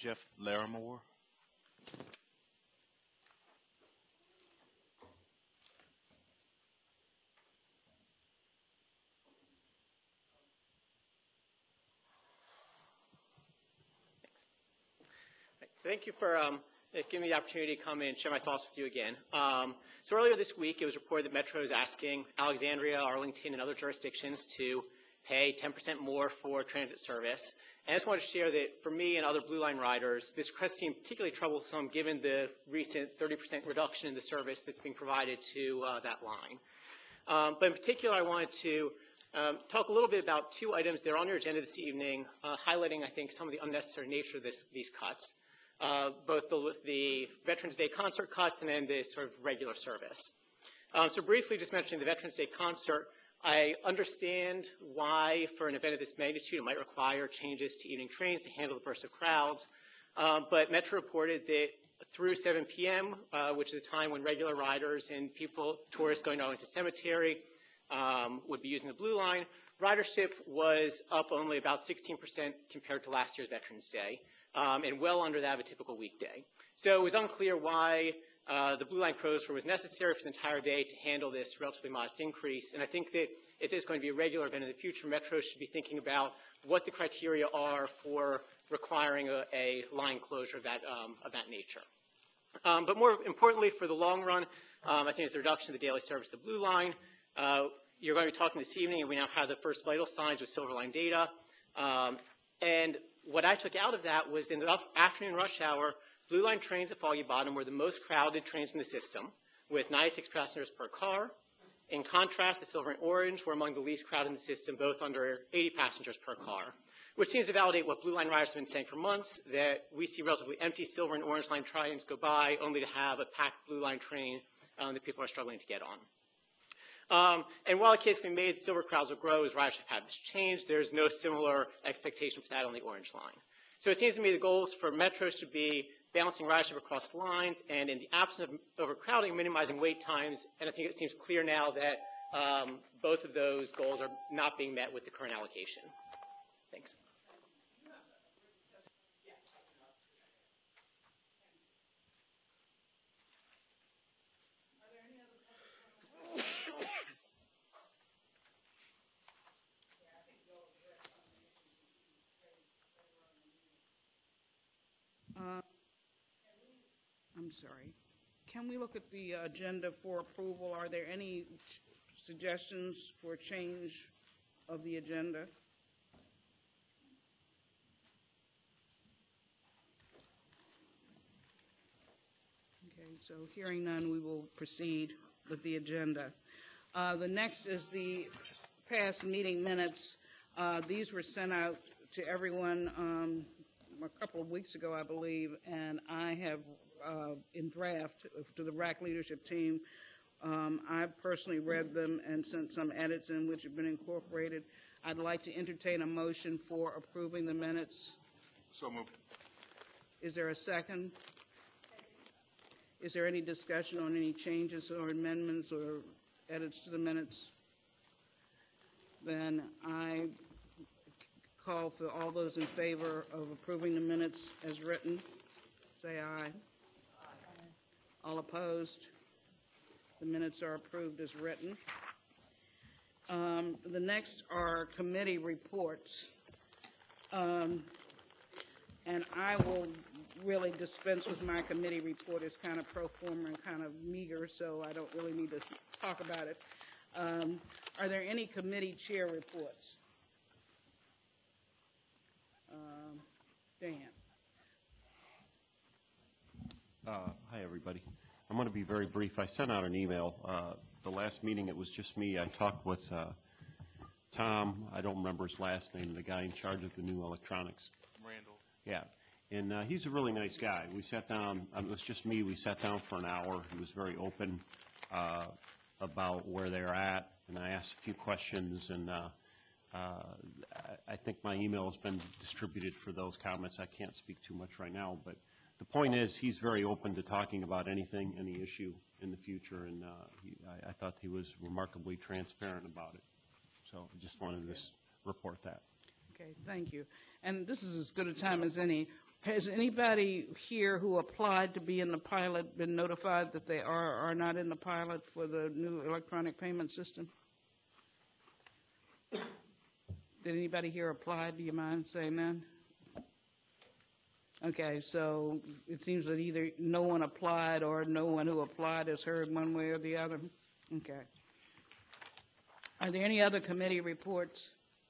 Jeff Larimore. Thank you for giving me the opportunity to come in and share my thoughts with you again. So earlier this week, it was reported that Metro is asking Alexandria, Arlington, and other jurisdictions to pay 10% more for transit service. And I just wanted to share that for me and other Blue Line riders, this request seemed particularly troublesome given the recent 30% reduction in the service that's being provided to that line. But in particular, I wanted to talk a little bit about two items that are on your agenda this evening, highlighting, I think, some of the unnecessary nature of these cuts. Both the Veterans Day concert cuts and then the sort of regular service. So briefly just mentioning the Veterans Day concert, I understand why for an event of this magnitude it might require changes to evening trains to handle the burst of crowds, but Metro reported that through 7 p.m., which is a time when regular riders and tourists going to Arlington Cemetery would be using the Blue Line, ridership was up only about 16% compared to last year's Veterans Day. And well under that of a typical weekday. So it was unclear why the Blue Line closure was necessary for the entire day to handle this relatively modest increase. And I think that if it's going to be a regular event in the future, Metro should be thinking about what the criteria are for requiring a line closure of that nature. But more importantly, for the long run, I think it's the reduction of the daily service of the Blue Line. You're going to be talking this evening, and we now have the first vital signs with Silver Line data. And what I took out of that was in the afternoon rush hour, Blue Line trains at Foggy Bottom were the most crowded trains in the system, with 96 passengers per car. In contrast, the Silver and Orange were among the least crowded in the system, both under 80 passengers per car, which seems to validate what Blue Line riders have been saying for months, that we see relatively empty Silver and Orange Line trains go by, only to have a packed Blue Line train that people are struggling to get on. And while the case can be made, the Silver crowds will grow as ridership habits change. There's no similar expectation for that on the Orange Line. So it seems to me the goals for Metro should be balancing ridership across lines and in the absence of overcrowding, minimizing wait times. And I think it seems clear now that both of those goals are not being met with the current allocation. Thanks. I'm sorry. Can we look at the agenda for approval? Are there any suggestions for change of the agenda? Okay, so hearing none, we will proceed with the agenda. The next is the past meeting minutes. These were sent out to everyone a couple of weeks ago, I believe, and I have in draft to the RAC leadership team. I personally read them and sent some edits in which have been incorporated. I'd like to entertain a motion for approving the minutes. So moved. Is there a second? Is there any discussion on any changes or amendments or edits to the minutes? Then I call for all those in favor of approving the minutes as written. Say aye. All opposed? The minutes are approved as written. The next are committee reports. And I will really dispense with my committee report. It's kind of pro forma and kind of meager, so I don't really need to talk about it. Are there any committee chair reports? Dan. Hi, everybody. I'm going to be very brief. I sent out an email. The last meeting, it was just me. I talked with Tom. I don't remember his last name, the guy in charge of the new electronics. Randall. Yeah. And he's a really nice guy. We sat down. It was just me. We sat down for an hour. He was very open about where they're at, and I asked a few questions, and I think my email has been distributed for those comments. I can't speak too much right now, but the point is he's very open to talking about anything, any issue in the future, and I thought he was remarkably transparent about it. So I just wanted to report that. Okay, thank you. And this is as good a time as any. Has anybody here who applied to be in the pilot been notified that they are or are not in the pilot for the new electronic payment system? Did anybody here apply? Do you mind saying that? Okay, so it seems that either no one applied or no one who applied has heard one way or the other. Okay. Are there any other committee reports?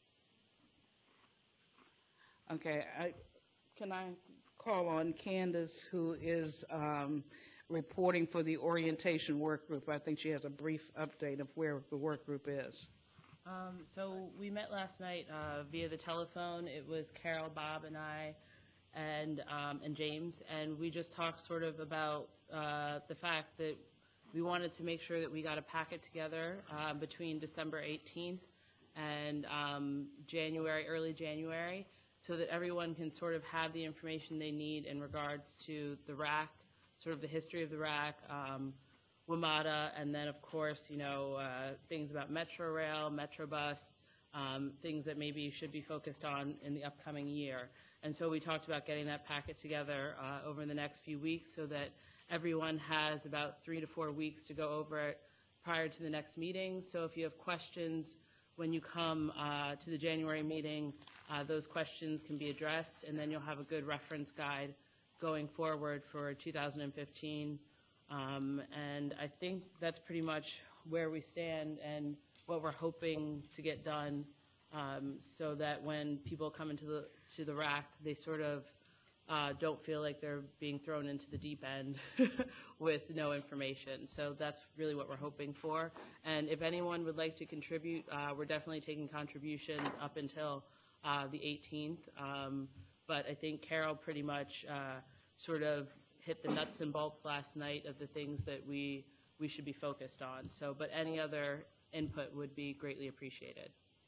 Okay, can I call on Candace, who is reporting for the orientation work group? I think she has a brief update of where the work group is. So we met last night via the telephone. It was Carol, Bob, and I, and James, and we just talked sort of about the fact that we wanted to make sure that we got a packet together between December 18th and early January, so that everyone can sort of have the information they need in regards to the RAC, sort of the history of the RAC, WMATA, and then, of course, you know, things about Metro Rail, Metrobus, things that maybe should be focused on in the upcoming year. And so we talked about getting that packet together over the next few weeks so that everyone has about 3 to 4 weeks to go over it prior to the next meeting. So if you have questions when you come to the January meeting, those questions can be addressed, and then you'll have a good reference guide going forward for 2015. And I think that's pretty much where we stand and what we're hoping to get done, so that when people come into the RAC, they sort of don't feel like they're being thrown into the deep end with no information. So that's really what we're hoping for. And if anyone would like to contribute, we're definitely taking contributions up until the 18th. But I think Carol pretty much sort of hit the nuts and bolts last night of the things that we should be focused on. So, but any other input would be greatly appreciated.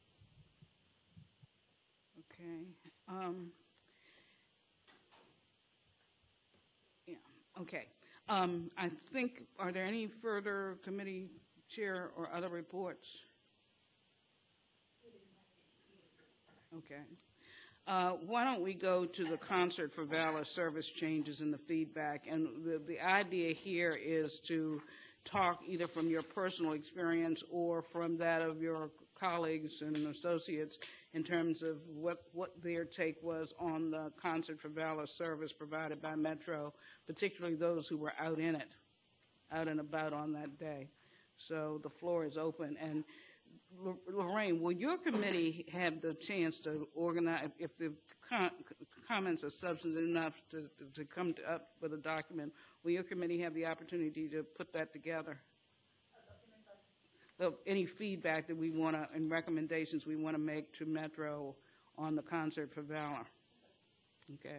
Okay. Yeah. Okay. I think, are there any further committee chair or other reports? Okay. Why don't we go to the Concert for Valor service changes and the feedback? And the idea here is to talk either from your personal experience or from that of your colleagues and associates in terms of what their take was on the Concert for Valor service provided by Metro, particularly those who were out in it, out and about on that day. So the floor is open. And Lorraine, will your committee have the chance to organize, if the comments are substantive enough to come up with a document, will your committee have the opportunity to put that together? Any feedback that we want to, and recommendations we want to make to Metro on the Concert for Valor? Okay.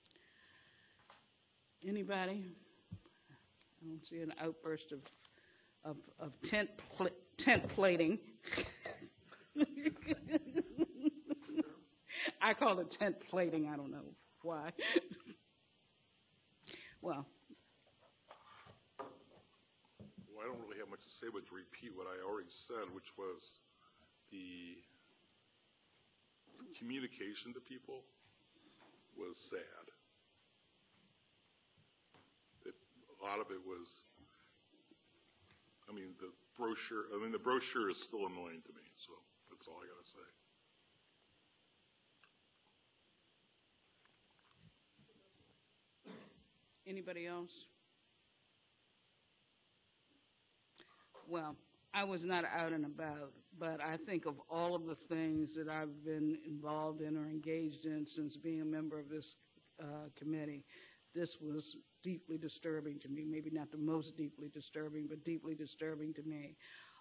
Anybody? I don't see an outburst of tent plating. I call it tent plating. I don't know why. Well, I don't really have much to say but to repeat what I already said, which was the communication to people was sad. A lot of it was, the brochure is still annoying to me, so that's all I got to say. anybody else? Well, I was not out and about, but I think of all of the things that I've been involved in or engaged in since being a member of this committee, this was deeply disturbing to me. Maybe not the most deeply disturbing, but deeply disturbing to me.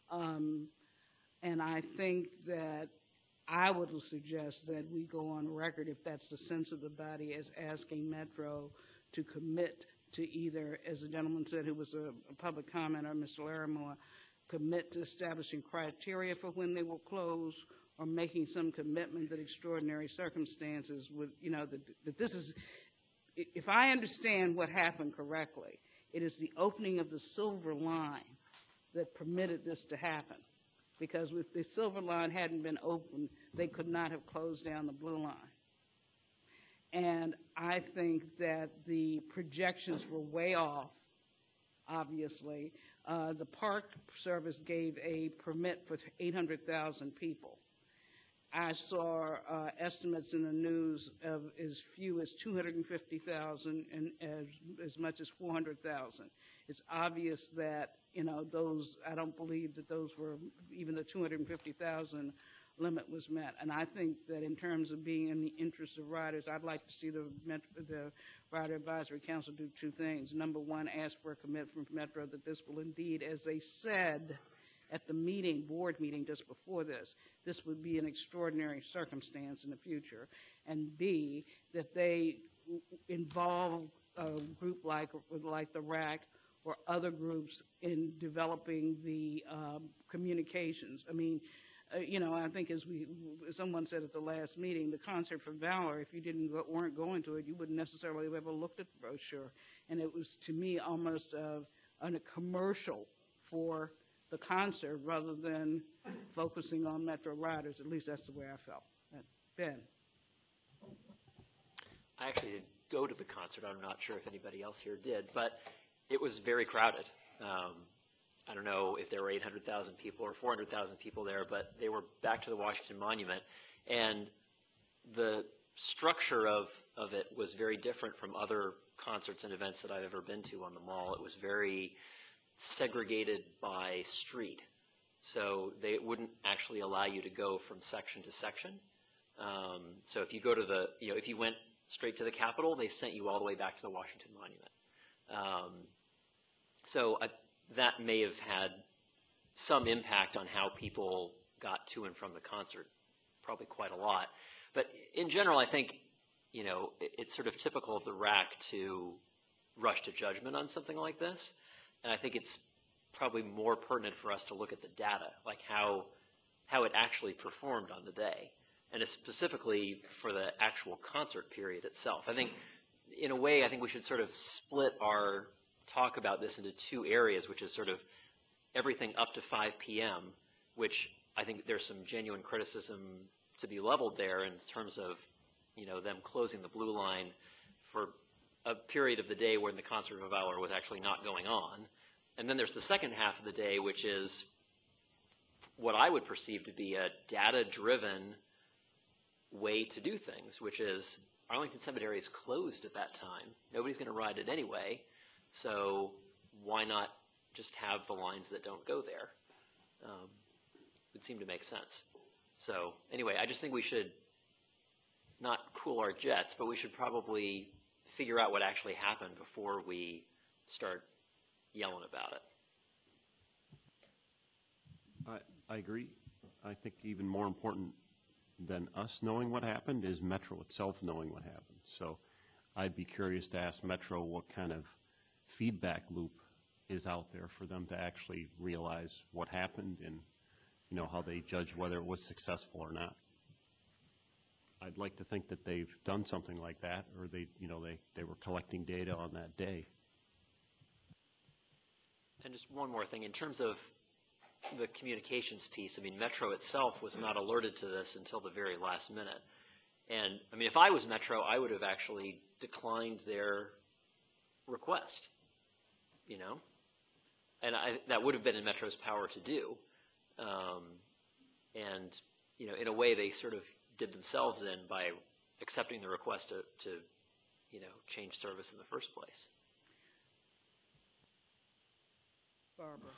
And I think that I would suggest that we go on record, if that's the sense of the body, as asking Metro to commit to either, as the gentleman said who was a public commenter, Mr. Larimore, commit to establishing criteria for when they will close, or making some commitment that extraordinary circumstances would, that this is, if I understand what happened correctly, it is the opening of the Silver Line that permitted this to happen. because if the Silver Line hadn't been open, they could not have closed down the Blue Line. And I think that the projections were way off, obviously. The Park Service gave a permit for 800,000 people. I saw estimates in the news of as few as 250,000 and as much as 400,000. It's obvious that, those, I don't believe that those were, even the 250,000 limit was met. And I think that in terms of being in the interest of riders, I'd like to see the Rider Advisory Council do two things. Number one, ask for a commitment from Metro that this will indeed, as they said at the board meeting just before this would be an extraordinary circumstance in the future. And B, that they involve a group like the RAC or other groups in developing the communications. I mean, I think as someone said at the last meeting, the Concert for Valor, if you weren't going to it, you wouldn't necessarily have ever looked at the brochure. And it was, to me, almost a commercial for the concert rather than focusing on Metro riders. At least that's the way I felt. Ben. I actually didn't go to the concert. I'm not sure if anybody else here did, but it was very crowded. I don't know if there were 800,000 people or 400,000 people there, but they were back to the Washington Monument. And the structure of it was very different from other concerts and events that I've ever been to on the mall. It was very segregated by street. So they wouldn't actually allow you to go from section to section. So if you go to if you went straight to the Capitol, they sent you all the way back to the Washington Monument. That may have had some impact on how people got to and from the concert, probably quite a lot. But in general, I think, it's sort of typical of the RAC to rush to judgment on something like this. And I think it's probably more pertinent for us to look at the data, like how it actually performed on the day, and specifically for the actual concert period itself. I think, in a way, I think we should sort of split our talk about this into two areas, which is sort of everything up to 5 p.m., which I think there's some genuine criticism to be leveled there in terms of, them closing the Blue Line for a period of the day when the Concert of Valor was actually not going on. And then there's the second half of the day, which is what I would perceive to be a data-driven way to do things, which is Arlington Cemetery is closed at that time. Nobody's going to ride it anyway. So why not just have the lines that don't go there? Would seem to make sense. So anyway, I just think we should not cool our jets, but we should probably figure out what actually happened before we start yelling about it. I agree. I think even more important than us knowing what happened is Metro itself knowing what happened. So I'd be curious to ask Metro what kind of feedback loop is out there for them to actually realize what happened and how they judge whether it was successful or not. I'd like to think that they've done something like that, or they were collecting data on that day. And just one more thing, in terms of the communications piece, I mean, Metro itself was not alerted to this until the very last minute. And I mean, if I was Metro, I would have actually declined their request, and that would have been in Metro's power to do. And, in a way, they sort of did themselves in by accepting the request to change service in the first place. Barbara.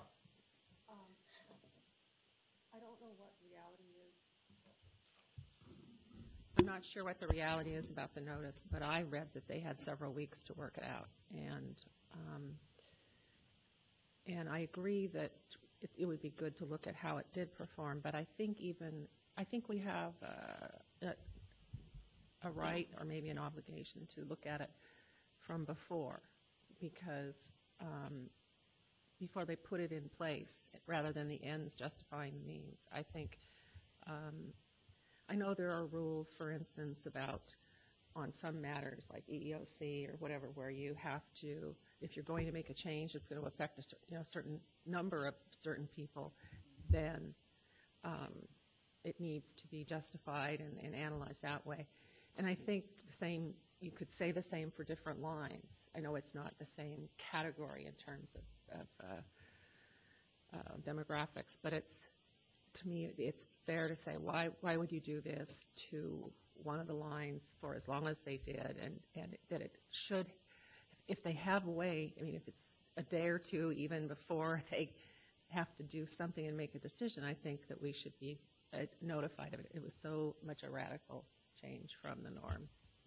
I don't know what reality is. I'm not sure what the reality is about the notice, but I read that they had several weeks to work it out. And I agree that it would be good to look at how it did perform, but I think we have a right or maybe an obligation to look at it from before, because before they put it in place, rather than the ends justifying the means. I think, I know there are rules, for instance, about on some matters like EEOC or whatever, where you have to, if you're going to make a change, it's going to affect a certain number of certain people. then it needs to be justified and analyzed that way. And I think you could say the same for different lines. I know it's not the same category in terms of demographics, but to me, it's fair to say, why would you do this to one of the lines for as long as they did, and that it should, if they have a way, I mean, if it's a day or two even before they have to do something and make a decision, I think that we should be notified of it. It was so much a radical change from the norm.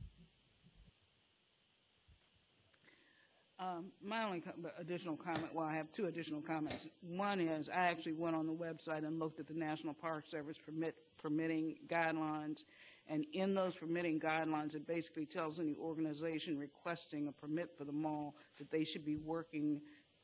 My only additional comment, well, I have two additional comments. One is I actually went on the website and looked at the National Park Service permitting guidelines, and in those permitting guidelines, it basically tells any organization requesting a permit for the mall that they should be working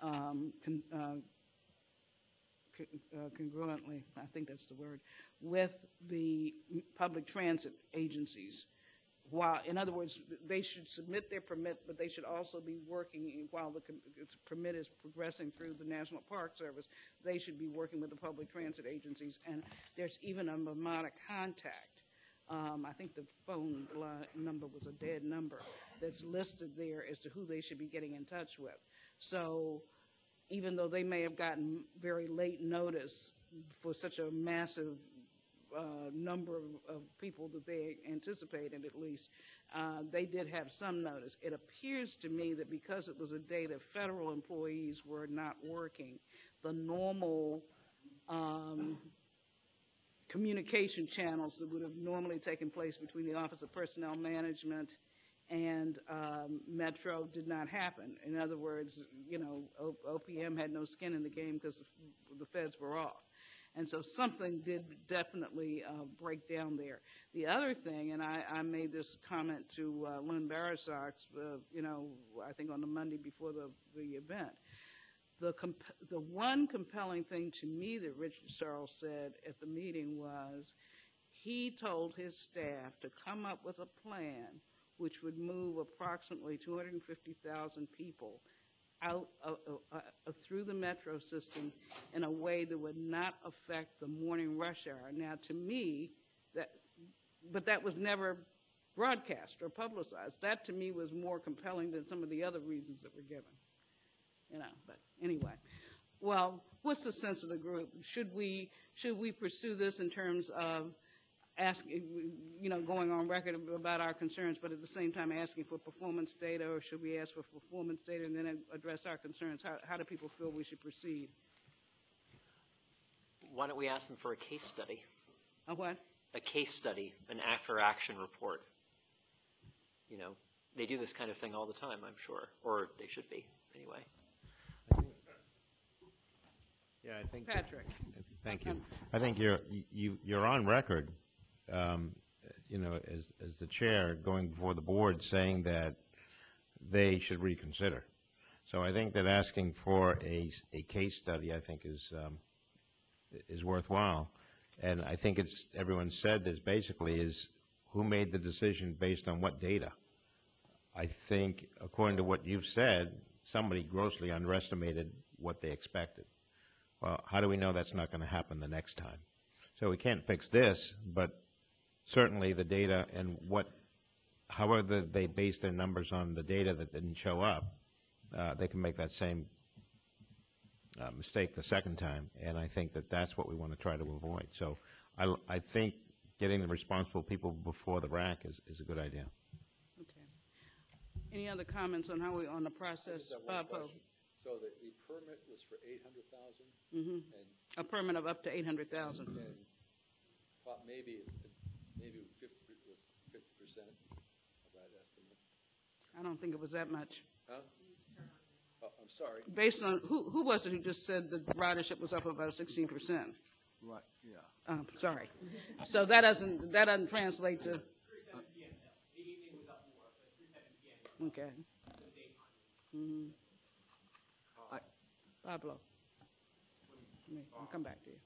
congruently, I think that's the word, with the public transit agencies. While, in other words, they should submit their permit, but they should also be working while the permit is progressing through the National Park Service. They should be working with the public transit agencies, and there's even a mnemonic contact. I think the phone line number was a dead number that's listed there as to who they should be getting in touch with. So even though they may have gotten very late notice for such a massive number of people that they anticipated, at least, they did have some notice. It appears to me that because it was a day that federal employees were not working, the normal communication channels that would have normally taken place between the Office of Personnel Management and Metro did not happen. In other words, you know, OPM had no skin in the game because the feds were off. And so something did definitely break down there. The other thing, and I made this comment to Lynn Barasox, you know, I think on the Monday before the event, the one compelling thing to me that Richard Searle said at the meeting was he told his staff to come up with a plan which would move approximately 250,000 people out through the metro system in a way that would not affect the morning rush hour. Now, to me, but that was never broadcast or publicized. That, to me, was more compelling than some of the other reasons that were given. You know, but anyway. Well, what's the sense of the group? Should we pursue this in terms of asking, you know, going on record about our concerns, but at the same time asking for performance data, or should we ask for performance data and then address our concerns? How do people feel we should proceed? Why don't we ask them for a case study? A what? A case study, an after-action report. You know, they do this kind of thing all the time, I'm sure, or they should be, anyway. Yeah, I think. Patrick. Thank you. I think you're on record, you know, as the chair going before the board saying that they should reconsider. So I think that asking for a case study, I think, is worthwhile. And I think it's, everyone said this basically is who made the decision based on what data? I think, according to what you've said, somebody grossly underestimated what they expected. Well, how do we know that's not going to happen the next time? So we can't fix this, but certainly the data and however they base their numbers on the data that didn't show up, they can make that same mistake the second time, and I think that that's what we want to try to avoid. So I think getting the responsible people before the rack is a good idea. Okay. Any other comments on how we on the process? So the permit was for 800,000? Mm-hmm. A permit of up to 800,000. And maybe 50% of that estimate. I don't think it was that much. Huh? Oh, I'm sorry. Based on, who was it who just said the ridership was up about 16%? Right, yeah. Sorry. So that doesn't translate to. Okay. Mm-hmm. Pablo. I'll come back to you.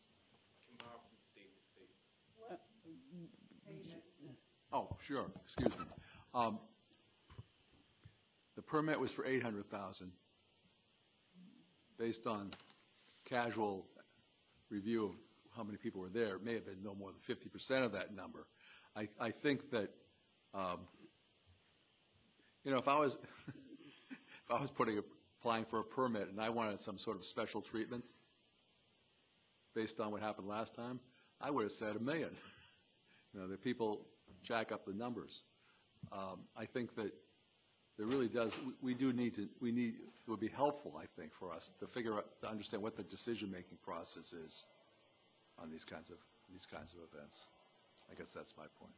Oh, sure. Excuse me. The permit was for 800,000 based on casual review of how many people were there, it may have been no more than 50% of that number. I think that, if I was if I was applying for a permit and I wanted some sort of special treatment based on what happened last time, I would have said 1 million. The people jack up the numbers. I think that there really does, it would be helpful, I think, for us to understand what the decision-making process is on these kinds of events. I guess that's my point.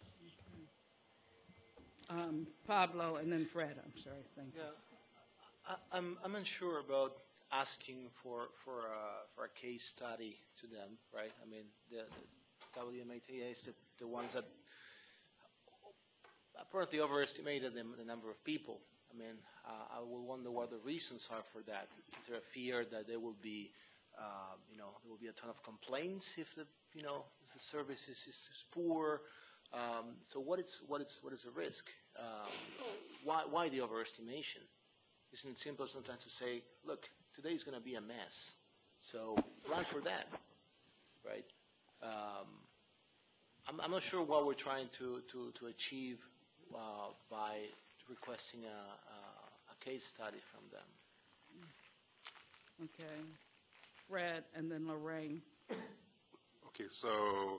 Pablo and then Fred, I'm sorry, thank you. Yeah, I'm unsure about asking for a case study to them, right? I mean, the WMATA is the ones that apparently overestimated the number of people. I mean, I will wonder what the reasons are for that. Is there a fear that there will be, there will be a ton of complaints if the service is poor? So what is the risk? Why the overestimation? Isn't it simple sometimes to say, look, today is going to be a mess, so plan for that, right? I'm not sure what we're trying to achieve by requesting a case study from them. Okay. Fred and then Lorraine. Okay, so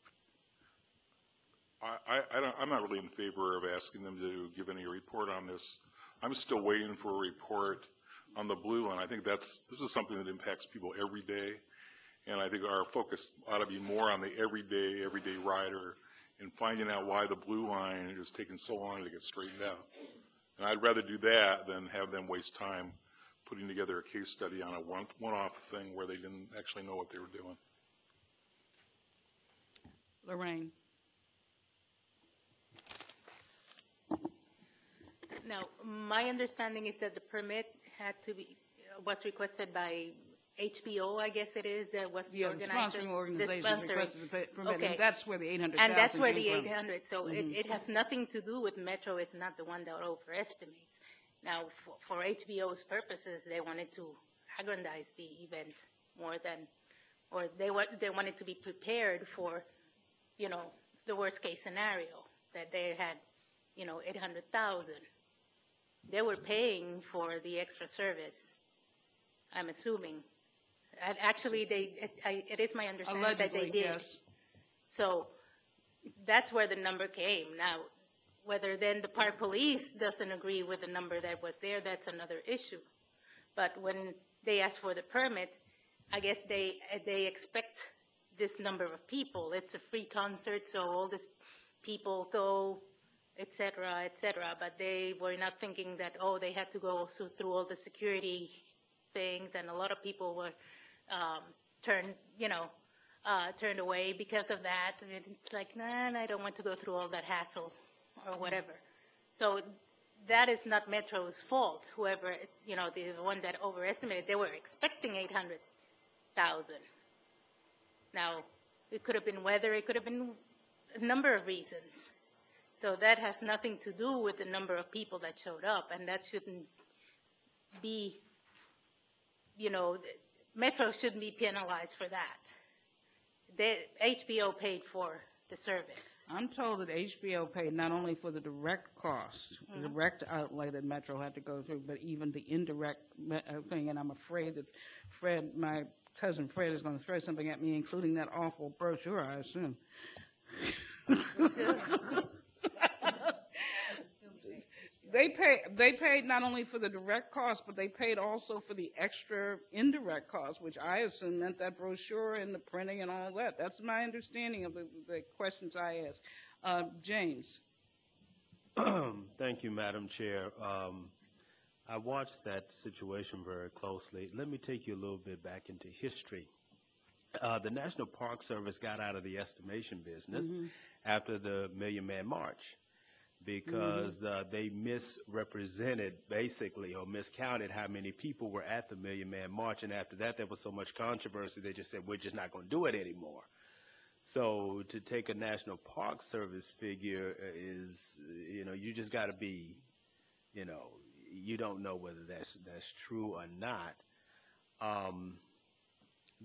I'm not really in favor of asking them to give any report on this. I'm still waiting for a report on the Blue Line. I think this is something that impacts people every day, and I think our focus ought to be more on the everyday rider and finding out why the Blue Line is taking so long to get straightened out. And I'd rather do that than have them waste time putting together a case study on a one-off thing where they didn't actually know what they were doing. Lorraine. Now, my understanding is that the permit was requested by HBO, I guess it is, that was the organizer. The sponsoring organization requested the permit, okay. And that's where the 800,000 And that's where the came from. 800, so it has nothing to do with Metro. It's not the one that overestimates. Now, for HBO's purposes, they wanted to aggrandize the event more than, or they wanted to be prepared for, the worst case scenario, that they had, 800,000. They were paying for the extra service, I'm assuming. And actually, it is my understanding that they did. Yes. So that's where the number came. Now, whether then the park police doesn't agree with the number that was there, that's another issue. But when they ask for the permit, I guess they expect this number of people. It's a free concert, so all these people go, et cetera, but they were not thinking that, they had to go through all the security things, and a lot of people were turned away because of that. And it's like, I don't want to go through all that hassle or whatever. So that is not Metro's fault. Whoever, the one that overestimated, they were expecting 800,000. Now, it could have been weather, it could have been a number of reasons. So that has nothing to do with the number of people that showed up, and that shouldn't be, Metro shouldn't be penalized for that. HBO paid for the service. I'm told that HBO paid not only for the direct cost, the direct outlay that Metro had to go through, but even the indirect thing, and I'm afraid that Fred, my cousin Fred, is going to throw something at me, including that awful brochure, I assume. They paid not only for the direct cost, but they paid also for the extra indirect cost, which I assume meant that brochure and the printing and all that. That's my understanding of the questions I asked. James. Thank you, Madam Chair. I watched that situation very closely. Let me take you a little bit back into history. The National Park Service got out of the estimation business after the Million Man March, because they misrepresented basically, or miscounted how many people were at the Million Man March, and after that there was so much controversy they just said we're just not going to do it anymore. So to take a National Park Service figure is, you just got to be, you don't know whether that's true or not.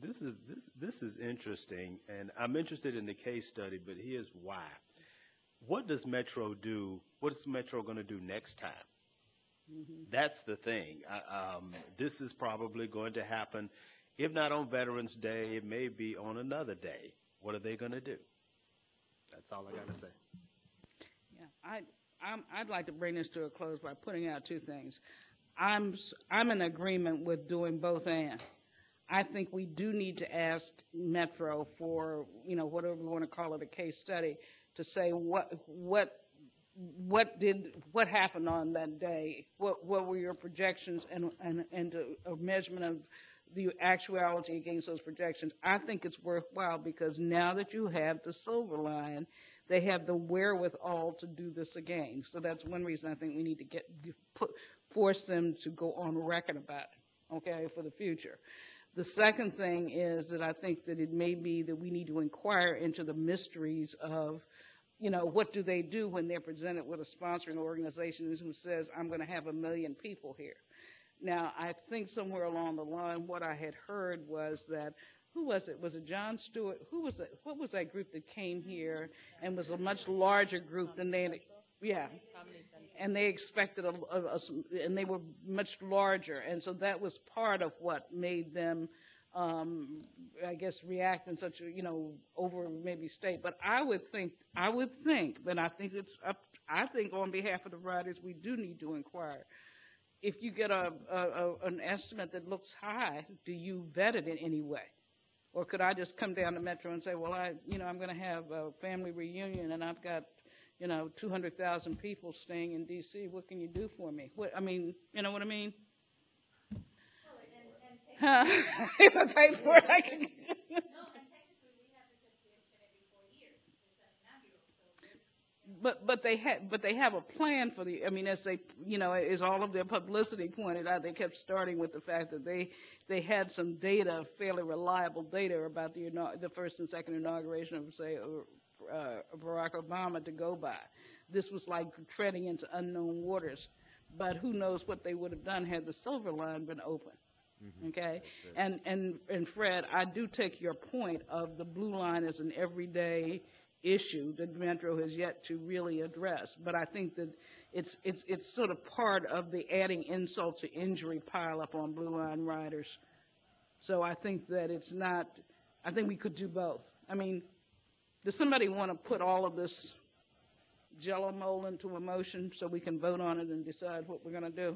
this is interesting, and I'm interested in the case study, but here's why. What does Metro do? What is Metro going to do next time? That's the thing. This is probably going to happen, if not on Veterans Day, it may be on another day. What are they going to do? That's all I got to say. Yeah, I'd like to bring this to a close by putting out two things. I'm in agreement with doing both and. I think we do need to ask Metro for, whatever we want to call it, a case study, to say what happened on that day, what were your projections, and a measurement of the actuality against those projections. I think it's worthwhile because now that you have the Silver Line, they have the wherewithal to do this again. So that's one reason I think we need to force them to go on record about it, okay, for the future. The second thing is that I think that it may be that we need to inquire into the mysteries of, what do they do when they're presented with a sponsoring organization who says, I'm going to have 1 million people here. Now, I think somewhere along the line, what I had heard was that, who was it? Was it John Stewart? Who was it? What was that group that came here and was a much larger group than and they expected and they were much larger. And so that was part of what made them, I guess, react in such a, over maybe state. But I would think, but I think I think on behalf of the riders, we do need to inquire. If you get an estimate that looks high, do you vet it in any way? Or could I just come down to Metro and say, well, I'm going to have a family reunion and I've got, 200,000 people staying in D.C. What can you do for me? You know what I mean? If I pay for it, I can. But they have a plan for as they, as all of their publicity pointed out, they kept starting with the fact that they had some data, fairly reliable data about the first and second inauguration of, say, Barack Obama to go by. This was like treading into unknown waters, but who knows what they would have done had the Silver Line been open. Okay, and Fred, I do take your point of the Blue Line as an everyday issue that Metro has yet to really address, but I think that it's sort of part of the adding insult to injury pile up on Blue Line riders. So I think that I think we could do both. Does somebody want to put all of this Jello mold into a motion so we can vote on it and decide what we're going to do?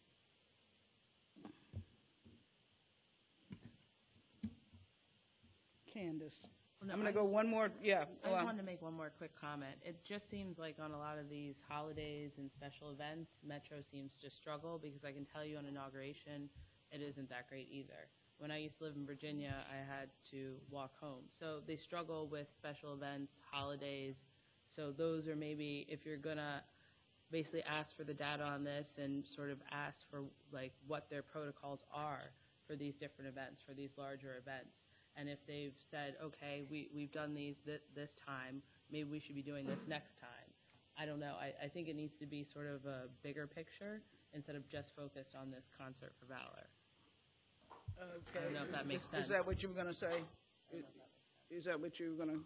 Candace. I'm going to go one more. Yeah. I just wanted to make one more quick comment. It just seems like on a lot of these holidays and special events, Metro seems to struggle because I can tell you on inauguration, it isn't that great either. When I used to live in Virginia, I had to walk home. So they struggle with special events, holidays. So those are maybe, if you're going to basically ask for the data on this and sort of ask for like what their protocols are for these different events, for these larger events. And if they've said, okay, we've done these this time, maybe we should be doing this next time. I don't know. I think it needs to be sort of a bigger picture instead of just focused on this Concert for Valor. Okay. I don't know if that makes sense. Is that what you were going to say? Is that what you were going to?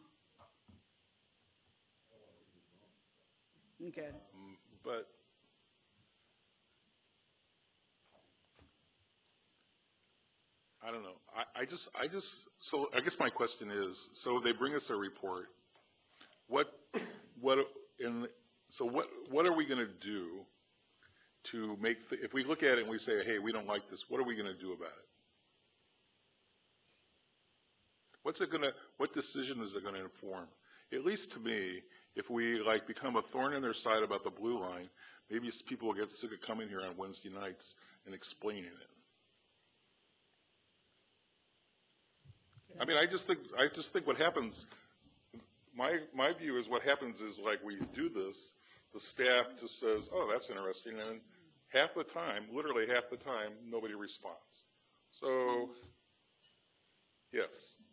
Okay. But I don't know. So I guess my question is, so they bring us a report. What are we going to do to make, if we look at it and we say, hey, we don't like this, what are we going to do about it? What decision is it going to inform? At least to me, if we become a thorn in their side about the Blue Line, maybe people will get sick of coming here on Wednesday nights and explaining it. I just think what happens, my view is what happens is we do this, the staff just says, oh, that's interesting, and half the time, literally half the time, nobody responds. So, yes.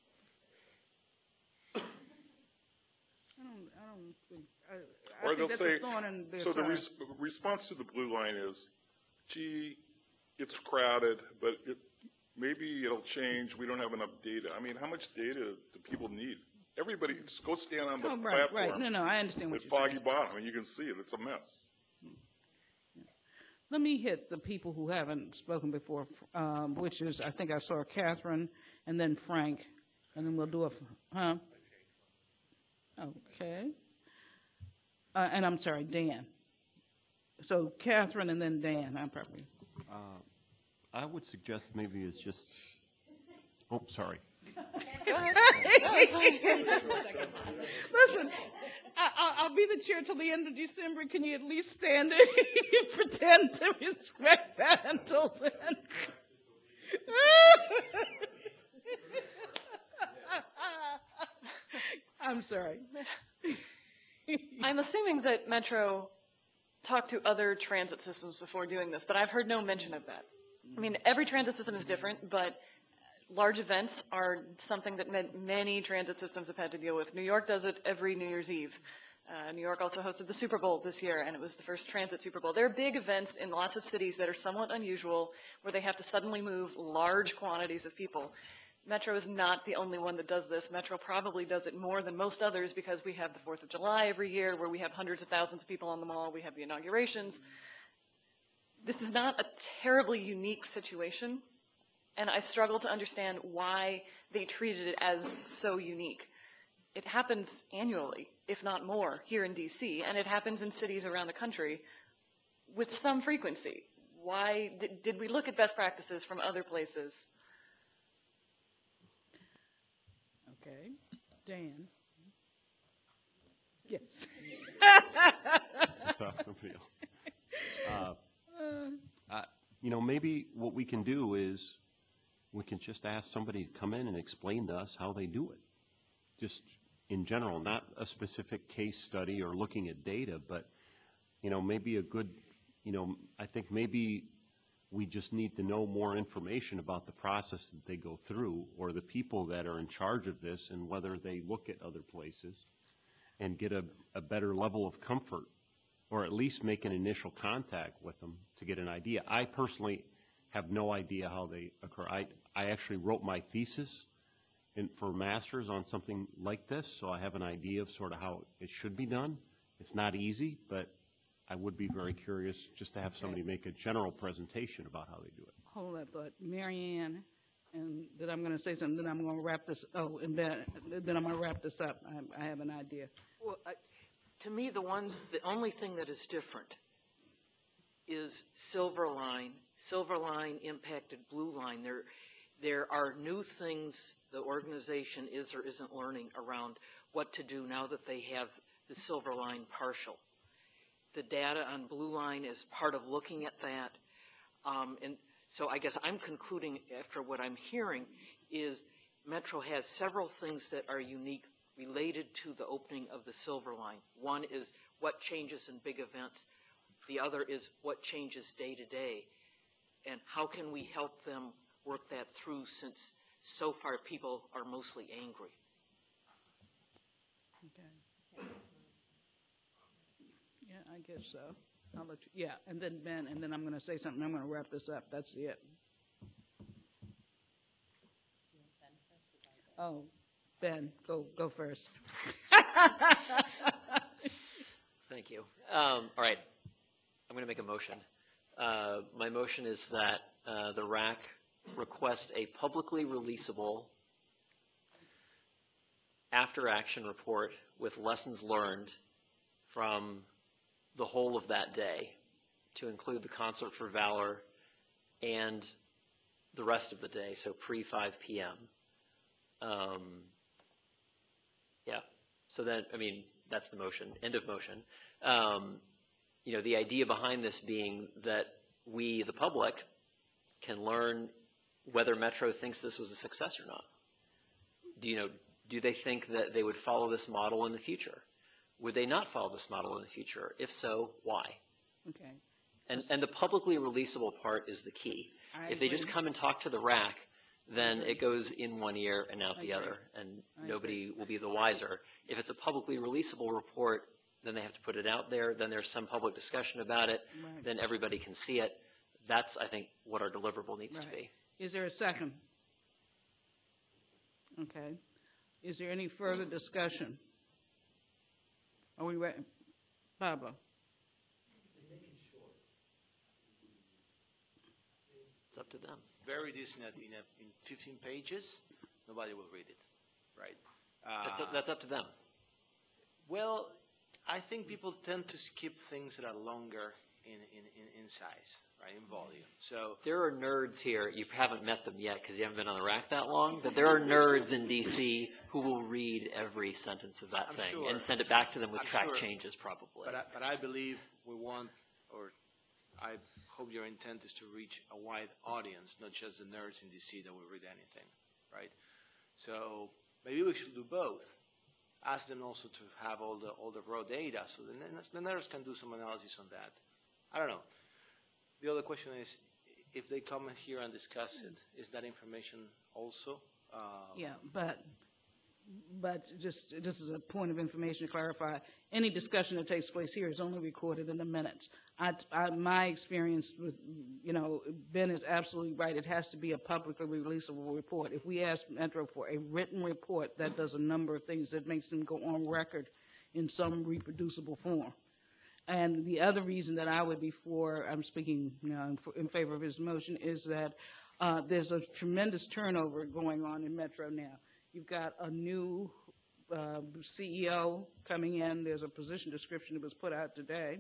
Or they'll say, so the response to the Blue Line is, gee, it's crowded, but maybe it'll change, we don't have enough data. I mean, how much data do people need? Everybody, just go stand on the Oh, right, right. platform No, I understand what at you're saying. Foggy Bottom, and you can see it, it's a mess. Let me hit the people who haven't spoken before, which is, I think I saw Catherine and then Frank, and then we'll do a, Okay. And I'm sorry, Dan. So Catherine and then Dan, I'm probably. I would suggest maybe it's just, oh, sorry. Listen, I'll be the chair till the end of December. Can you at least stand it and pretend to respect that until then? I'm sorry. I'm assuming that Metro talked to other transit systems before doing this, but I've heard no mention of that. I mean, every transit system is different, but large events are something that many transit systems have had to deal with. New York does it every New Year's Eve. New York also hosted the Super Bowl this year, and it was the first transit Super Bowl. There are big events in lots of cities that are somewhat unusual, where they have to suddenly move large quantities of people. Metro is not the only one that does this. Metro probably does it more than most others because we have the 4th of July every year, where we have hundreds of thousands of people on the mall. We have the inaugurations. This is not a terribly unique situation, and I struggle to understand why they treated it as so unique. It happens annually, if not more, here in DC, and it happens in cities around the country with some frequency. Why did we look at best practices from other places? Okay. Dan? Yes. That's somebody else. Maybe what we can do is we can just ask somebody to come in and explain to us how they do it. Just in general, not a specific case study or looking at data, but, maybe a good, I think maybe we just need to know more information about the process that they go through, or the people that are in charge of this, and whether they look at other places and get a better level of comfort, or at least make an initial contact with them to get an idea. I personally have no idea how they occur. I actually wrote my thesis for master's on something like this, so I have an idea of sort of how it should be done. It's not easy, but I would be very curious just to have somebody make a general presentation about how they do it. Hold that thought. Mary Ann, and then I'm going to say something, then I'm going to wrap this, and then I'm going to wrap this up. I have an idea. Well, to me, the only thing that is different is Silver Line. Silver Line impacted Blue Line. There are new things the organization is or isn't learning around what to do now that they have the Silver Line partial. The data on Blue Line is part of looking at that. And so I guess I'm concluding after what I'm hearing is Metro has several things that are unique related to the opening of the Silver Line. One is what changes in big events. The other is what changes day to day. And how can we help them work that through, since so far people are mostly angry? Okay. Yeah, I guess so. I'll let you, yeah, and then Ben, and then I'm going to say something. I'm going to wrap this up. That's it. Oh, Ben, go first. Thank you. All right, I'm going to make a motion. My motion is that the RAC request a publicly releasable after-action report with lessons learned from the whole of that day, to include the Concert for Valor and the rest of the day, so pre-5 p.m. Yeah, so then, that's the motion, end of motion. The idea behind this being that we, the public, can learn whether Metro thinks this was a success or not. Do they think that they would follow this model in the future? Would they not follow this model in the future? If so, why? Okay. And the publicly releasable part is the key. If they just come and talk to the RAC, then it goes in one ear and out the other, and nobody will be the wiser. If it's a publicly releasable report, then they have to put it out there, then there's some public discussion about it, then everybody can see it. That's, I think, what our deliverable needs to be. Is there a second? Okay. Is there any further discussion? Are we ready? Pablo? It's up to them. Very decent in 15 pages, nobody will read it, right? That's up to them. Well, I think people tend to skip things that are longer in size, right, in volume. So There are nerds here, you haven't met them yet because you haven't been on the rack that long, but there are nerds in DC who will read every sentence of that I'm thing sure. and send it back to them with I'm track sure. changes probably. But I believe we want, or I hope your intent is to reach a wide audience, not just the nerds in DC that will read anything, right? So maybe we should do both. Ask them also to have all the raw data, so the nerds can do some analysis on that. I don't know. The other question is, if they come here and discuss it, is that information also? Yeah, but just as a point of information to clarify, any discussion that takes place here is only recorded in the minutes. My experience with, Ben is absolutely right. It has to be a publicly releasable report. If we ask Metro for a written report, that does a number of things that makes them go on record in some reproducible form. And the other reason that I would be for, I'm speaking in favor of his motion, is that there's a tremendous turnover going on in Metro now. You've got a new CEO coming in. There's a position description that was put out today.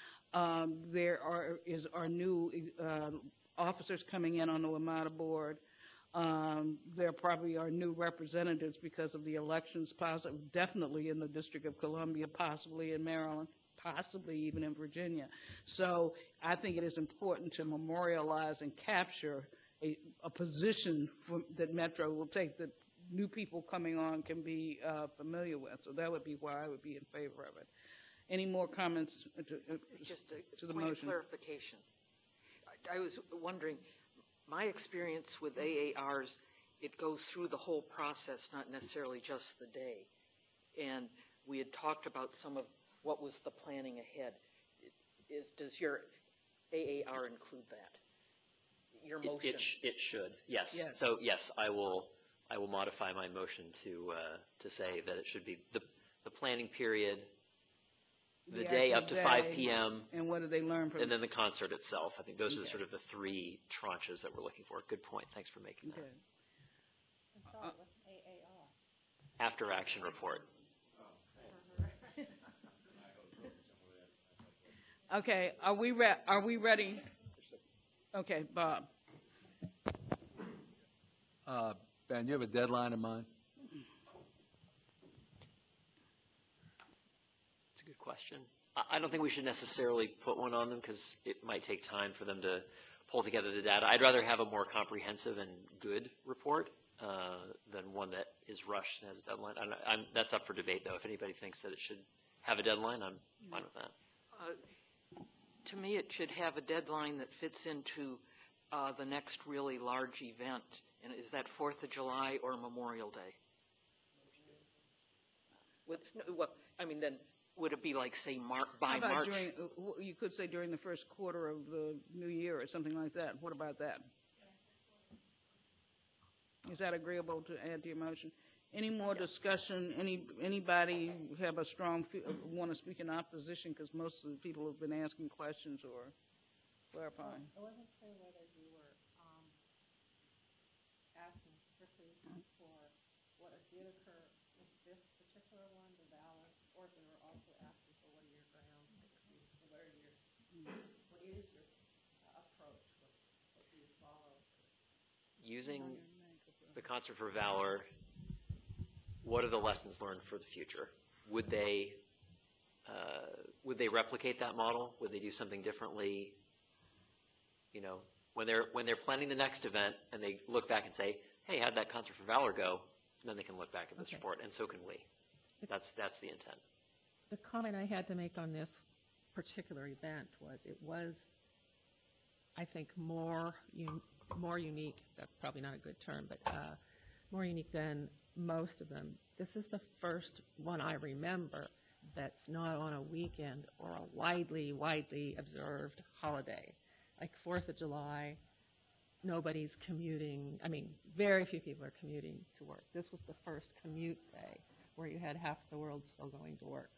There are new officers coming in on the WMATA board. There probably are new representatives because of the elections, definitely in the District of Columbia, possibly in Maryland, possibly even in Virginia. So I think it is important to memorialize and capture a position that Metro will take that new people coming on can be familiar with. So that would be why I would be in favor of it. Any more comments Just to a the point of motion? clarification. I was wondering, my experience with AARs, it goes through the whole process, not necessarily just the day. And we had talked about some of what was the planning ahead. Does your AAR include that? Your motion? It should, yes. Yes. So yes, I will modify my motion to say that it should be the planning period, the day actual up to 5 day, p.m., And what do they learn from and then the concert itself. I think those are Okay. sort of the three tranches that we're looking for. Good point. Thanks for making that. Okay. After action report. Okay, are we ready? Okay, Bob. Ben, you have a deadline in mind? It's a good question. I don't think we should necessarily put one on them because it might take time for them to pull together the data. I'd rather have a more comprehensive and good report than one that is rushed and has a deadline. That's up for debate, though. If anybody thinks that it should have a deadline, I'm fine with that. To me, it should have a deadline that fits into the next really large event. And is that 4th of July or Memorial Day? Then would it be like, say, by How about March? you could say during the first quarter of the new year or something like that. What about that? Is that agreeable to add to your motion? Any more discussion? Anybody have a strong, want to speak in opposition? Because most of the people have been asking questions or clarifying. It wasn't clear whether you were asking strictly for what did occur with this particular one, the Valor, or if you were also asking for what is your approach, what do you follow? Using the Concert for Valor, what are the lessons learned for the future? Would they replicate that model? Would they do something differently? When they're planning the next event and they look back and say, "Hey, how'd that Concert for Valor go?" Then they can look back at this report, and so can we. That's the intent. The comment I had to make on this particular event was it was, I think, more unique. That's probably not a good term, but more unique than most of them. This is the first one I remember that's not on a weekend or a widely observed holiday, like 4th of July. nobody's commuting. I mean, very few people are commuting to work. This was the first commute day where you had half the world still going to work.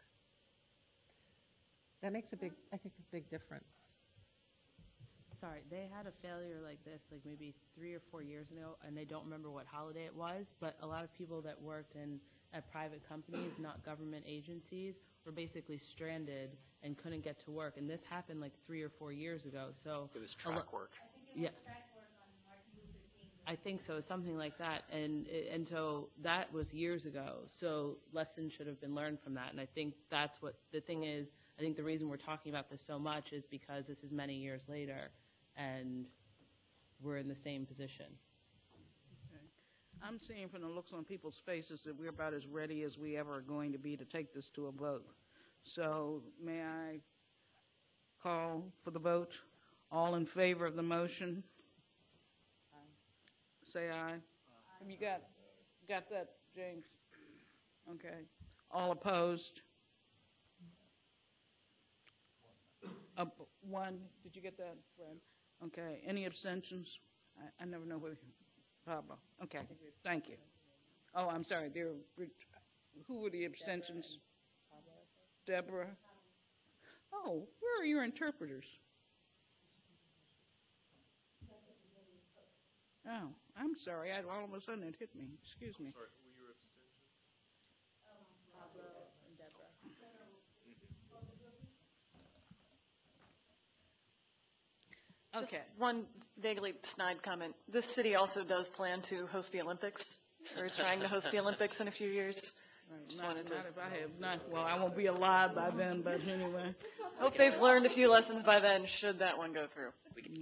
That makes I think, a big difference. Sorry, they had a failure like this, like maybe 3 or 4 years ago, and they don't remember what holiday it was, but a lot of people that worked at private companies, not government agencies, were basically stranded and couldn't get to work. And this happened like 3 or 4 years ago, so. It was track work. Yeah. I think so, something like that. And so that was years ago. So lessons should have been learned from that. And I think that's what the thing is. I think the reason we're talking about this so much is because this is many years later and we're in the same position. Okay. I'm seeing from the looks on people's faces that we're about as ready as we ever are going to be to take this to a vote. So may I call for the vote? All in favor of the motion? Say aye. Have you got that, James? Okay. All opposed? One. Did you get that, Fred? Okay. Any abstentions? I never know whether. Pablo. Okay. Thank you. Oh, I'm sorry. Who were the abstentions? Deborah. Oh, where are your interpreters? Oh, I'm sorry. All of a sudden it hit me. Excuse me. Sorry, were your abstentions? Pablo and Deborah. Just Okay. one vaguely snide comment. This city also does plan to host the Olympics, or is trying to host the Olympics in a few years. Right. Just Not wanted to. if I have not. Well, I won't be alive by then, but anyway. Hope they've learned a few lessons by then, should that one go through.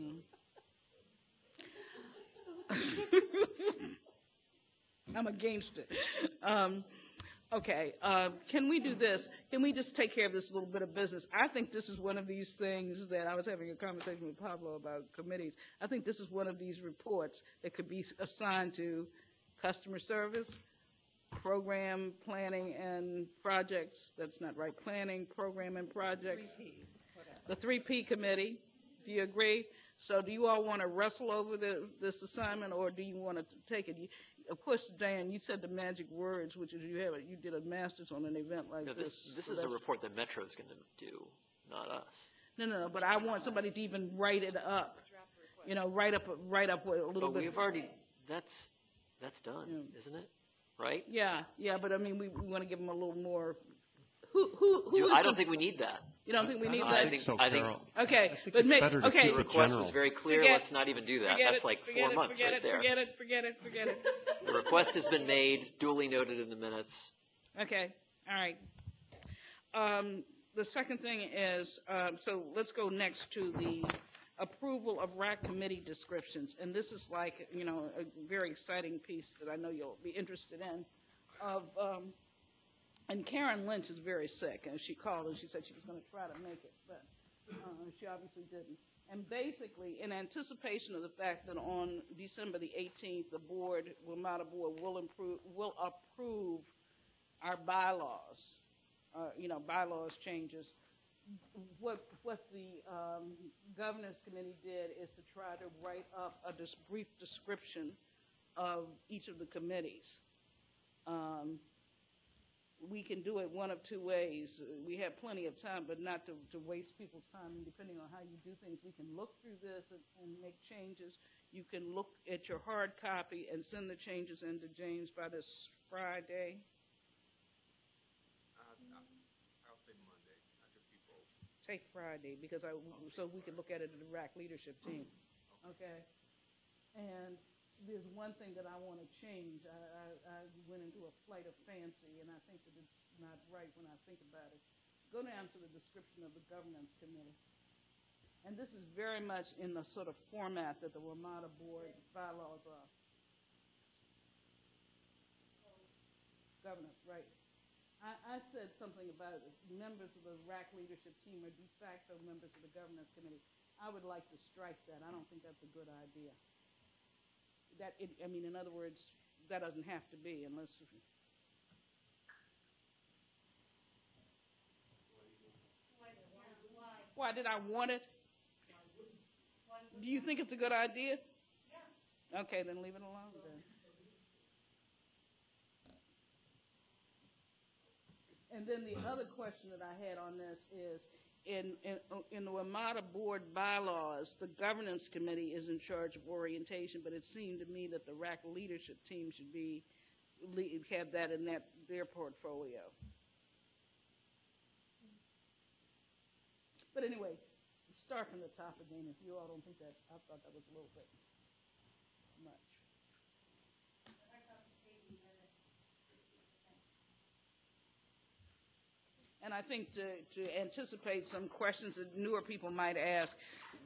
I'm against it. Okay, can we do this? Can we just take care of this little bit of business? I think this is one of these things that I was having a conversation with Pablo about committees. I think this is one of these reports that could be assigned to customer service, program planning and projects. That's not right. Planning, program, and projects. 3 Ps. The 3P committee. Do you agree? So do you all want to wrestle over this assignment, or do you want to take it? Of course, Dan, you said the magic words, which is you did a master's on an event like this. This is a report that Metro is going to do, not us. No, but I want somebody to even write it up. You know, write up a little But bit. we've already, that's done, isn't it? Right? Yeah, but I mean, we want to give them a little more. Who I don't think we need that. You don't think we need I that? think, Okay, I think but it's better to keep the it request general. was very clear. Let's not even do that. That's like 4 months right there. Forget it. The request has been made, duly noted in the minutes. Okay, all right. The second thing is, so let's go next to the approval of RAC committee descriptions. And this is like, a very exciting piece that I know you'll be interested in. And Karen Lynch is very sick, and she called and she said she was going to try to make it, but she obviously didn't. And basically, in anticipation of the fact that on December the 18th, the Wilmata Board will approve our bylaws, bylaws changes. What the governance committee did is to try to write up a brief description of each of the committees. We can do it one of two ways. We have plenty of time, but not to waste people's time. And depending on how you do things, we can look through this and make changes. You can look at your hard copy and send the changes into James by this Friday. I'll say Monday. I give people. Say Friday, because so we can look at it in the RAC leadership team. Okay. And there's one thing that I want to change. I went into a flight of fancy, and I think that it's not right when I think about it. Go down to the description of the governance committee. And this is very much in the sort of format that the Wilmata Board bylaws are. Governance, right. I said something about members of the RAC leadership team are de facto members of the governance committee. I would like to strike that. I don't think that's a good idea. In other words, that doesn't have to be unless. Why did I want it? Do you think it's a good idea? Okay, then leave it alone then. And then the other question that I had on this is, in the WMATA board bylaws, the governance committee is in charge of orientation, but it seemed to me that the RAC leadership team should have that in their portfolio. But anyway, start from the top again. If you all don't think that, I thought that was a little bit much. And I think to anticipate some questions that newer people might ask,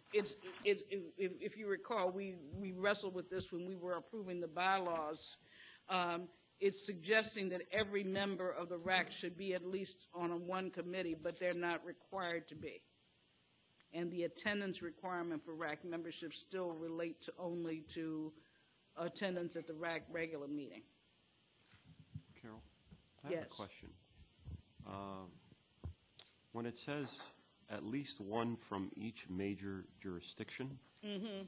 if you recall, we wrestled with this when we were approving the bylaws. It's suggesting that every member of the RAC should be at least on one committee, but they're not required to be. And the attendance requirement for RAC membership still relate only to attendance at the RAC regular meeting. Carol, I have Yes. a question. When it says at least one from each major jurisdiction, Mm-hmm.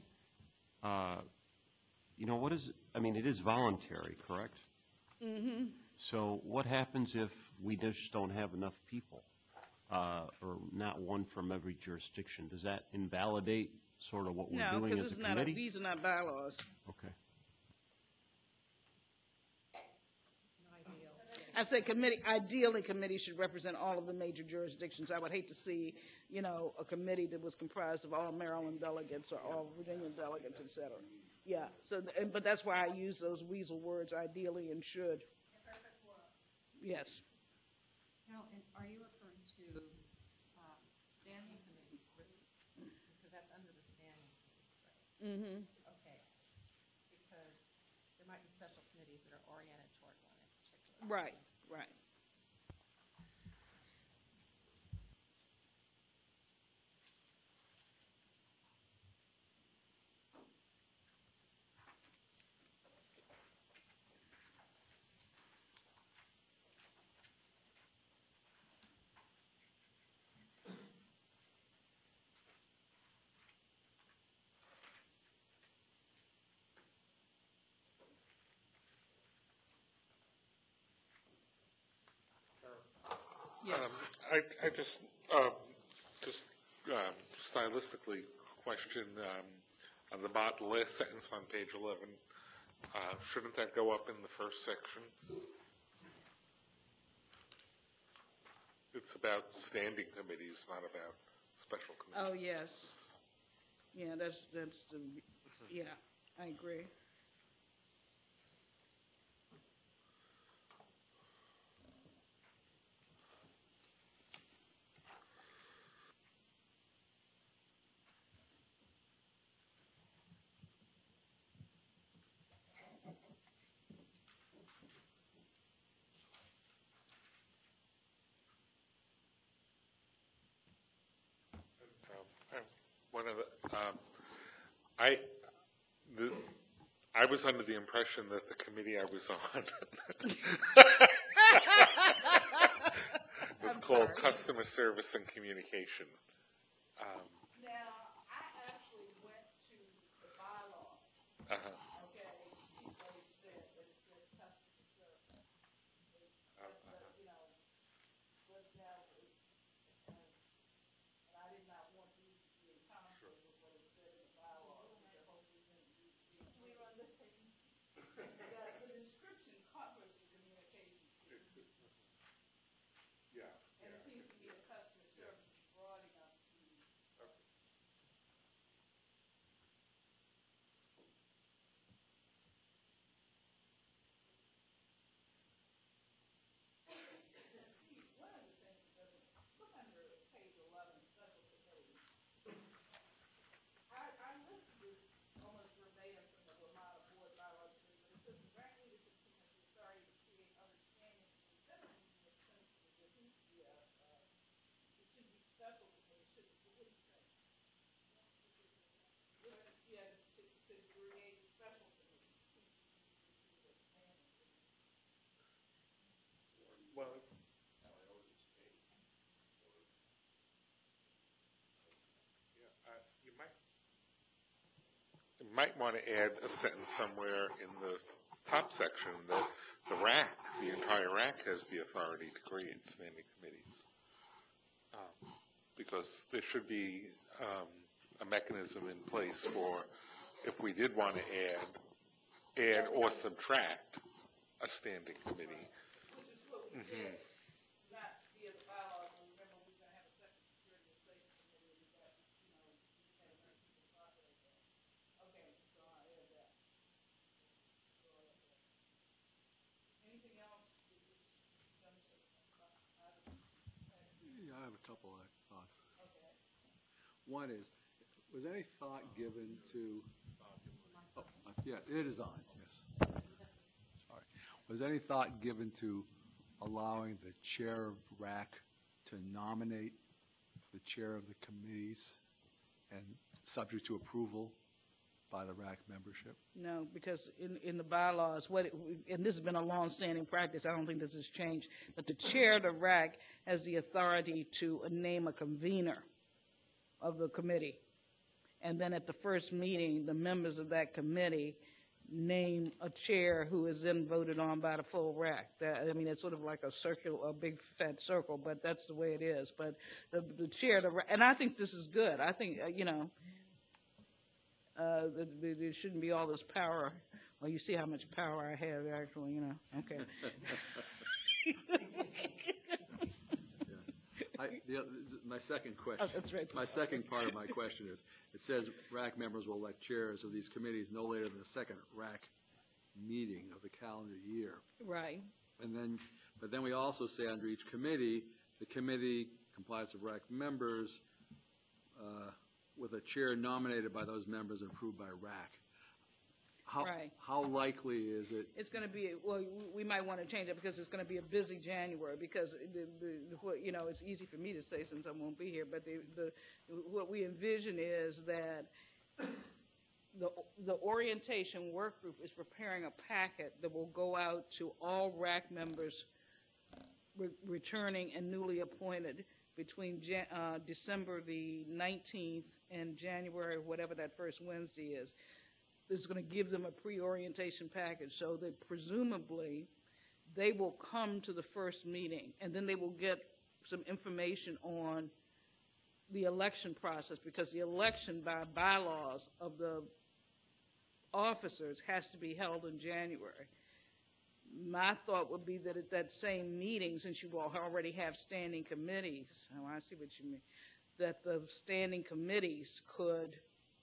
what is, it is voluntary, correct? Mm-hmm. So what happens if we just don't have enough people, or not one from every jurisdiction? Does that invalidate sort of what we're No, doing because as a committee? these are not bylaws. Okay. I say ideally committee should represent all of the major jurisdictions. I would hate to see, a committee that was comprised of all Maryland delegates or all Virginia delegates, et cetera. Yeah, but that's why I use those weasel words, ideally and should. Yes. Now, and are you referring to standing committees? Because that's under the standing committees, right? Mm-hmm. Okay. Because there might be special committees that are oriented toward one in particular. Right, right. Yes. I just stylistically question on the last sentence on page 11. Shouldn't that go up in the first section? It's about standing committees, not about special committees. Oh, yes. Yeah, yeah, I agree. One of I was under the impression that the committee I was on was called Customer Service and Communication. Now, I actually went to the bylaws. Okay, see what it said. It said customer service. And I did not want these to be in conflict with what it said in the bylaws, which I hope we didn't be. We were on the same. Yeah, the description covers the communications piece. Yeah. And it seems to me the customer service is broad enough to. One of the things that doesn't look under page 11, special committees. I listed this almost verbatim from the WMATA board bylaws, but it says the RAC might want to add a sentence somewhere in the top section that the RAC, the entire RAC, has the authority to create standing committees. Because there should be a mechanism in place for, if we did want to add or subtract a standing committee. Mm-hmm. Yeah, I have a couple of thoughts. One is, was any thought given to, yeah, it is on, yes. Sorry. Was any thought given to allowing the chair of RAC to nominate the chair of the committees and subject to approval by the RAC membership? No, because in the bylaws, and this has been a long-standing practice, I don't think this has changed, but the chair of the RAC has the authority to name a convener of the committee. And then at the first meeting, the members of that committee name a chair who is then voted on by the full RAC. I mean, it's sort of like a big fat circle, but that's the way it is. But the chair of the RAC, and I think this is good. I think, there shouldn't be all this power. Well, you see how much power I have, actually, okay. My second question. Oh, that's right. My second part of my question is, it says RAC members will elect chairs of these committees no later than the second RAC meeting of the calendar year. Right. But then we also say under each committee, the committee comprised of RAC members with a chair nominated by those members and approved by RAC. How likely is it? It's going to be, well, we might want to change it because it's going to be a busy January because, it's easy for me to say since I won't be here, but what we envision is that the orientation work group is preparing a packet that will go out to all RAC members returning and newly appointed between December the 19th and January, whatever that first Wednesday is. Is going to give them a pre-orientation package so that presumably they will come to the first meeting and then they will get some information on the election process, because the election by bylaws of the officers has to be held in January. My thought would be that at that same meeting, since you all already have standing committees, I see what you mean, that the standing committees could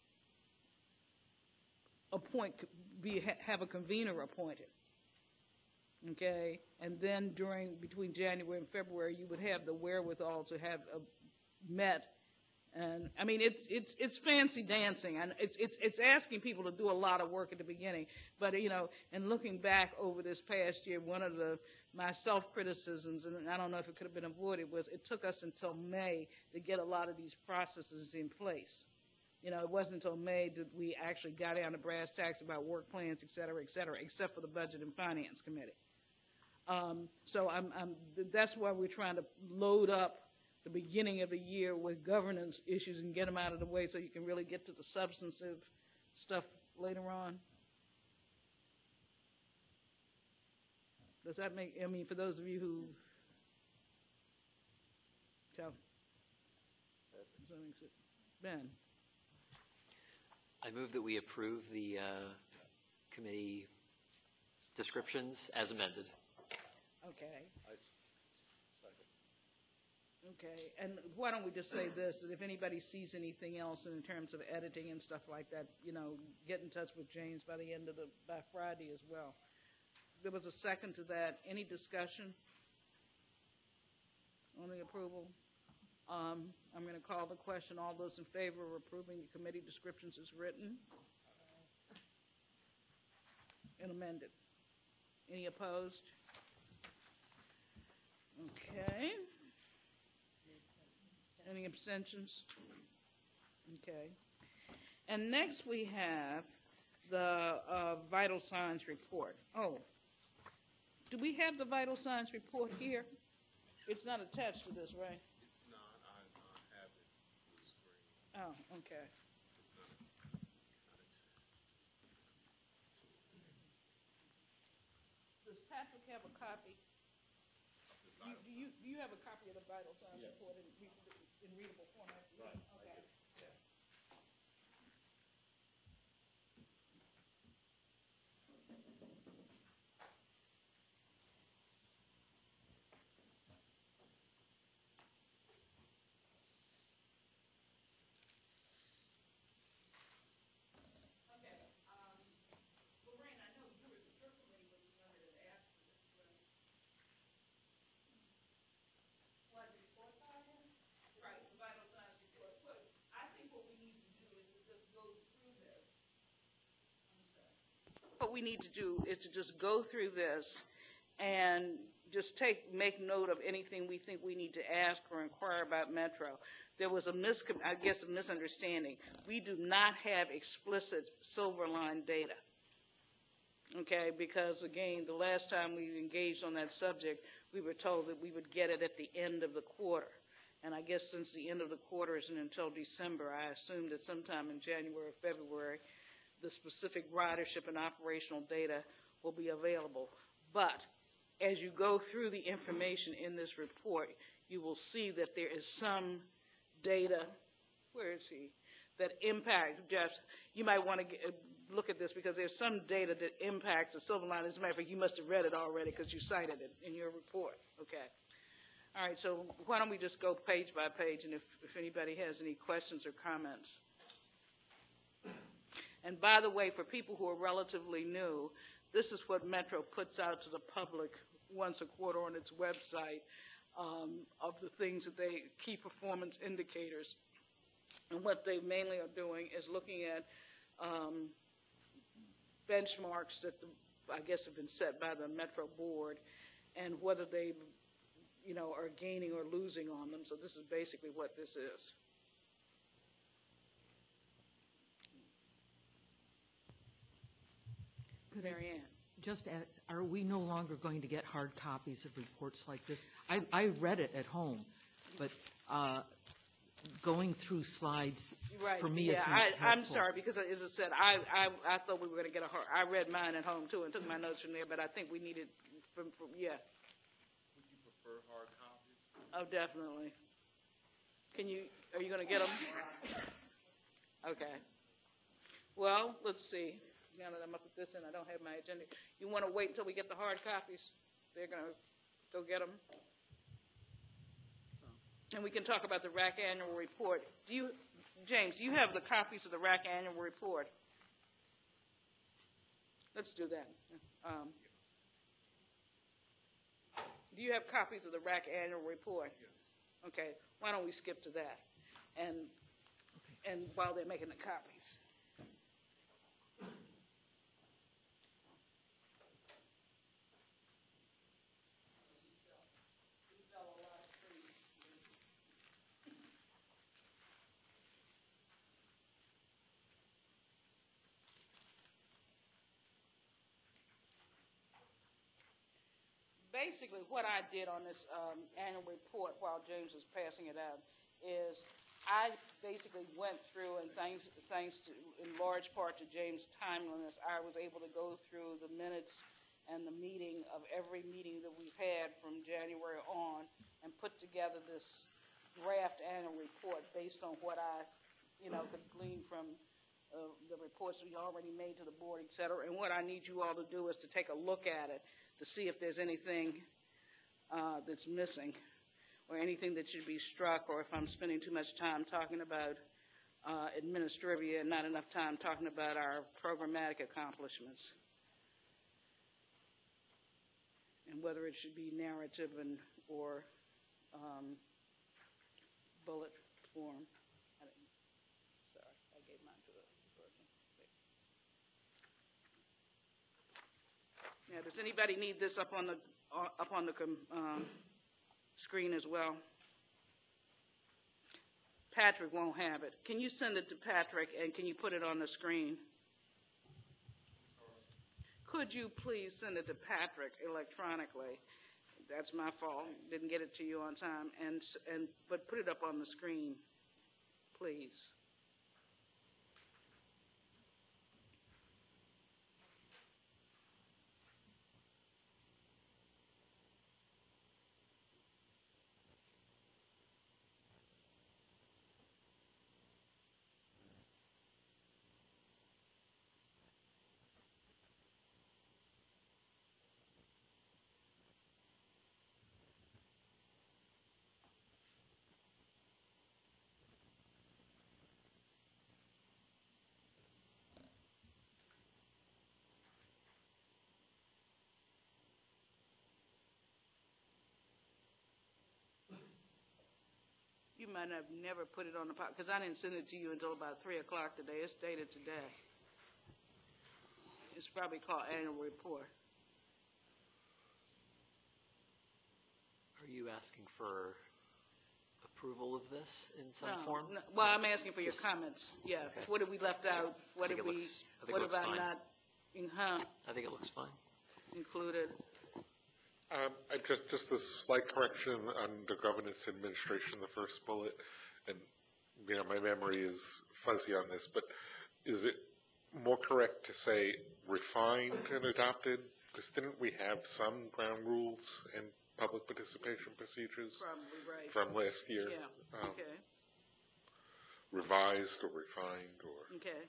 have a convener appointed, okay, and then between January and February, you would have the wherewithal to have met, and I mean it's fancy dancing, and it's asking people to do a lot of work at the beginning, but and looking back over this past year, one of my self-criticisms, and I don't know if it could have been avoided, was it took us until May to get a lot of these processes in place. It wasn't until May that we actually got down to brass tacks about work plans, et cetera, except for the Budget and Finance Committee. So that's why we're trying to load up the beginning of the year with governance issues and get them out of the way so you can really get to the substantive stuff later on. Does that for those of you who Ben? I move that we approve the committee descriptions as amended. Okay. Second. Okay, and why don't we just say this, that if anybody sees anything else in terms of editing and stuff like that, get in touch with James by Friday as well. There was a second to that. Any discussion on the approval? I'm going to call the question. All those in favor of approving the committee descriptions as written and amended? Any opposed? Okay. Any abstentions? Okay. And next we have the vital signs report. Oh, do we have the vital signs report here? It's not attached to this, right? Oh, okay. Does Patrick have a copy? Do you have a copy of the vital signs report in readable format? Right. Okay. What we need to do is to just go through this and just make note of anything we think we need to ask or inquire about Metro. There was a misunderstanding. We do not have explicit Silver Line data. Okay, because again, the last time we engaged on that subject, we were told that we would get it at the end of the quarter. And I guess since the end of the quarter isn't until December, I assume that sometime in January or February, the specific ridership and operational data will be available. But as you go through the information in this report, you will see that there is some data, where is he, that impact, Jeff, you might want to look at this because there's some data that impacts the Silver Line. As a matter of fact, you must have read it already because you cited it in your report. Okay. All right, so why don't we just go page by page, and if anybody has any questions or comments. And by the way, for people who are relatively new, this is what Metro puts out to the public once a quarter on its website of the things that key performance indicators. And what they mainly are doing is looking at benchmarks that I guess have been set by the Metro board and whether they, are gaining or losing on them. So this is basically what this is. Marianne. Just are we no longer going to get hard copies of reports like this? I read it at home, but going through slides for me is not helpful. I'm sorry because as I said, I thought we were going to get I read mine at home too and took my notes from there, but I think we needed from yeah. Would you prefer hard copies? Oh, definitely. Are you going to get them? Okay. Well, let's see. Now that I'm up at this end, I don't have my agenda. You want to wait until we get the hard copies? They're going to go get them. And we can talk about the RAC annual report. James, do you have the copies of the RAC annual report? Let's do that. Do you have copies of the RAC annual report? Yes. Okay. Why don't we skip to that? And while they're making the copies. Basically, what I did on this annual report while James was passing it out is I basically went through, and thanks to, in large part to James' timeliness, I was able to go through the minutes and the meeting of every meeting that we've had from January on and put together this draft annual report based on what I, could glean from the reports we already made to the board, et cetera. And what I need you all to do is to take a look at it to see if there's anything that's missing or anything that should be struck, or if I'm spending too much time talking about administrivia and not enough time talking about our programmatic accomplishments, and whether it should be narrative or bullet form. Sorry, I gave mine to the person. Now, does anybody need this up on the screen as well? Patrick won't have it. Can you send it to Patrick and can you put it on the screen? Could you please send it to Patrick electronically? That's my fault. Didn't get it to you on time. But put it up on the screen, please. You might have never put it on the, because I didn't send it to you until about 3 o'clock today. It's dated today. It's probably called annual report. Are you asking for approval of this in some No, form? no, well, I'm asking for your Just- comments. Yeah, Okay. what have we left out? What think have it we, looks- I think what it have looks I fine. not I think it looks fine. included? Just a slight correction on the governance administration, the first bullet, and, my memory is fuzzy on this, but is it more correct to say refined and adopted? Because didn't we have some ground rules and public participation procedures Probably right. from last year? Yeah, okay, Revised or refined or? okay.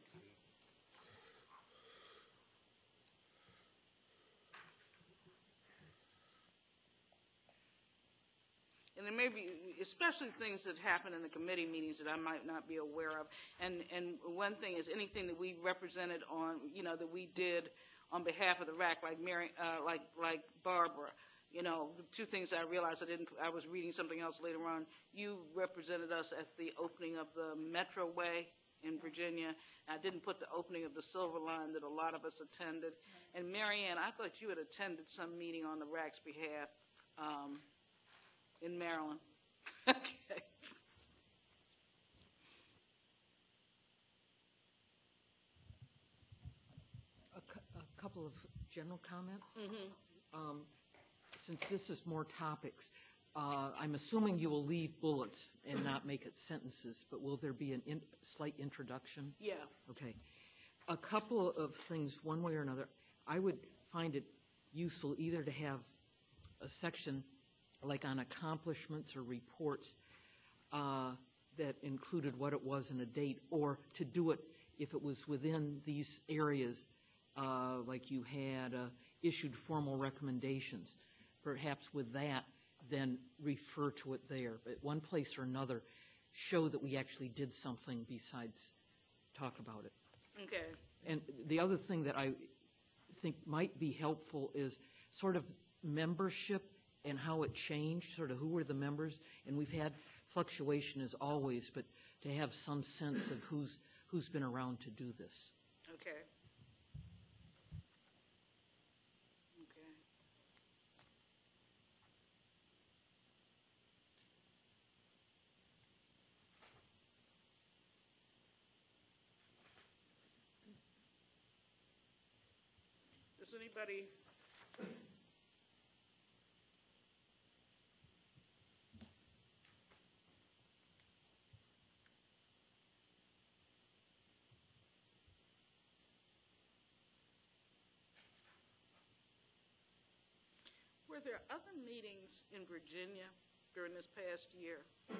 And there may be, especially things that happen in the committee meetings that I might not be aware of. And one thing is anything that we represented on, that we did on behalf of the RAC, like Mary, like Barbara. The two things I realized I was reading something else later on. You represented us at the opening of the Metroway in Virginia. I didn't put the opening of the Silver Line that a lot of us attended. And Mary Ann, I thought you had attended some meeting on the RAC's behalf. In Maryland. Okay. A couple of general comments. Since this is more topics, I'm assuming you will leave bullets and not make it sentences, but will there be a slight introduction? Yeah. Okay. A couple of things, one way or another. I would find it useful either to have a section like on accomplishments or reports that included what it was and a date, or to do it if it was within these areas, like you had issued formal recommendations. Perhaps with that, then refer to it there. But one place or another, show that we actually did something besides talk about it. Okay. And the other thing that I think might be helpful is sort of membership and how it changed, sort of who were the members. And we've had fluctuation as always, but to have some sense of who's been around to do this. Okay. Okay. Does anybody? Were there other meetings in Virginia during this past year?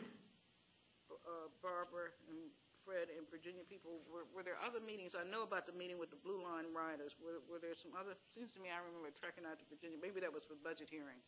Barbara and Fred and Virginia people, were there other meetings? I know about the meeting with the Blue Line Riders. Were there some other? Seems to me I remember trekking out to Virginia. Maybe that was for budget hearings.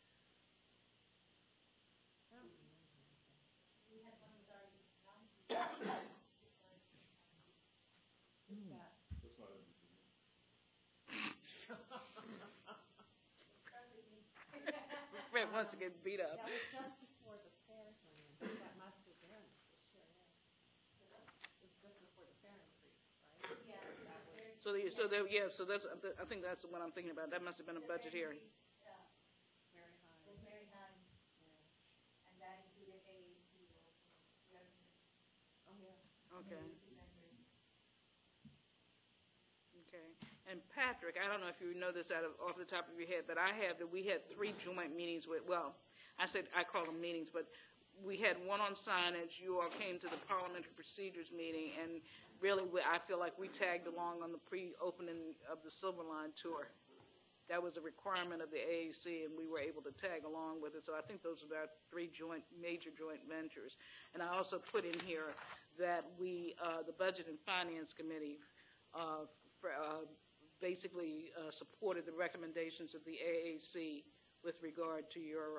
Fred wants to get beat up. That was just before the fair's went in, so that must have been, it sure is. It was just before the fair increase, right? Yeah. So that's, I think that's what I'm thinking about. That must have been a budget hearing. Mary Hines. With Mary Hines. And that included AAC also. Oh, yeah. Okay. Members. Okay. And Patrick, I don't know if you know this off the top of your head, but we had 3 joint meetings with, well, I call them meetings, but we had one on signage. You all came to the parliamentary procedures meeting, and really I feel like we tagged along on the pre-opening of the Silver Line tour. That was a requirement of the AAC, and we were able to tag along with it. So I think those are our 3 major joint ventures. And I also put in here that the Budget and Finance Committee basically supported the recommendations of the AAC with regard to your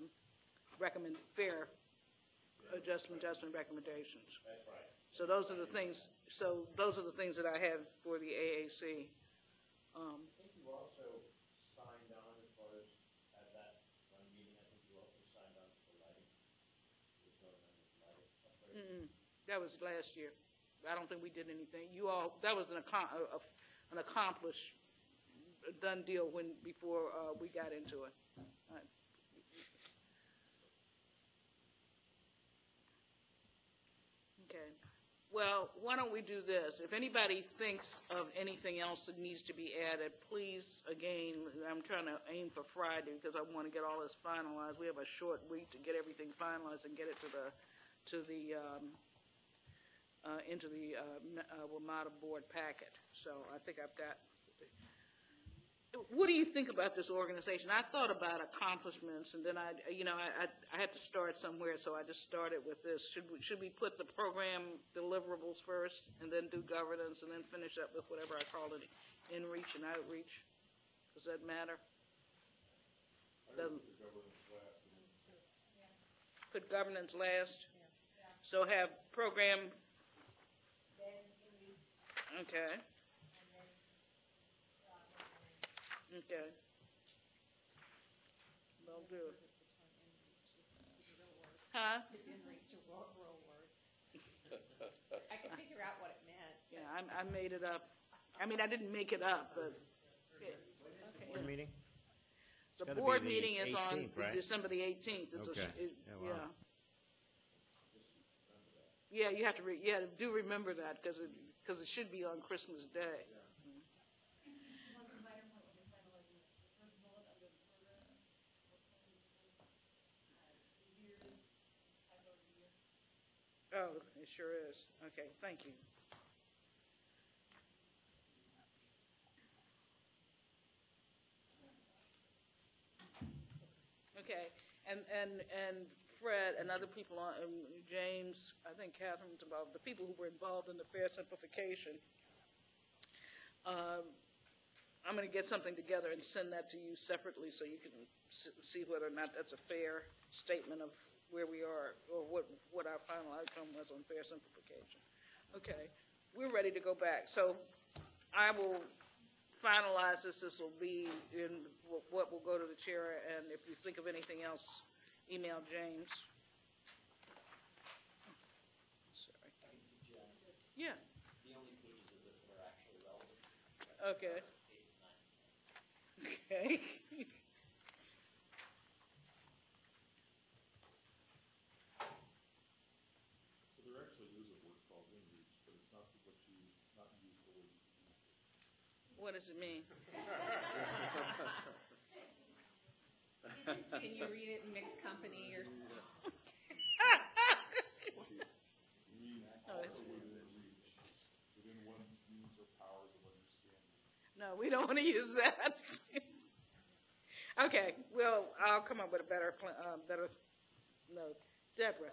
fair adjustment recommendations. That's right. So those are the things. So those are the things that I have for the AAC. I think you also signed on as far as at that one meeting. I think you also signed on for the lighting. There's no amendment to That was last year. I don't think we did anything. You all, that was an accomplished, done deal before we got into it. Okay. Well, why don't we do this? If anybody thinks of anything else that needs to be added, please, again, I'm trying to aim for Friday because I want to get all this finalized. We have a short week to get everything finalized and get it into the WMATA board packet. So I think I've got. What do you think about this organization? I thought about accomplishments, and then I had to start somewhere, so I just started with this. Should we put the program deliverables first, and then do governance, and then finish up with whatever I call it, in-reach and outreach? Does that matter? Put governance last. So have program. Okay. Okay. Will do. Huh? In-reach, a real word. I can figure out what it meant. Yeah, I made it up. I mean, I didn't make it up, but. Okay. Board meeting? The It's gotta board be the meeting is on 18th, right? December the 18th. It's Okay. yeah. Yeah, wow. Yeah, you have to, do remember that because it should be on Christmas Day. Oh, it sure is. Okay, thank you. Okay, and Fred and other people on, James, I think Catherine's involved, the people who were involved in the fair simplification. I'm going to get something together and send that to you separately so you can see whether or not that's a fair statement of where we are or what our final outcome was on fair simplification. Okay, we're ready to go back. So I will finalize this. This will be in what will go to the chair, and if you think of anything else, email James. Sorry. Yeah. The only pages of this that are actually relevant. Okay. Okay. So there actually is a word called in-reach, but it's not what you not use the word. What does it mean? Can you read it in mixed company or? Within one's means or powers of understanding. No, we don't want to use that. Okay, well, I'll come up with a better note. Deborah.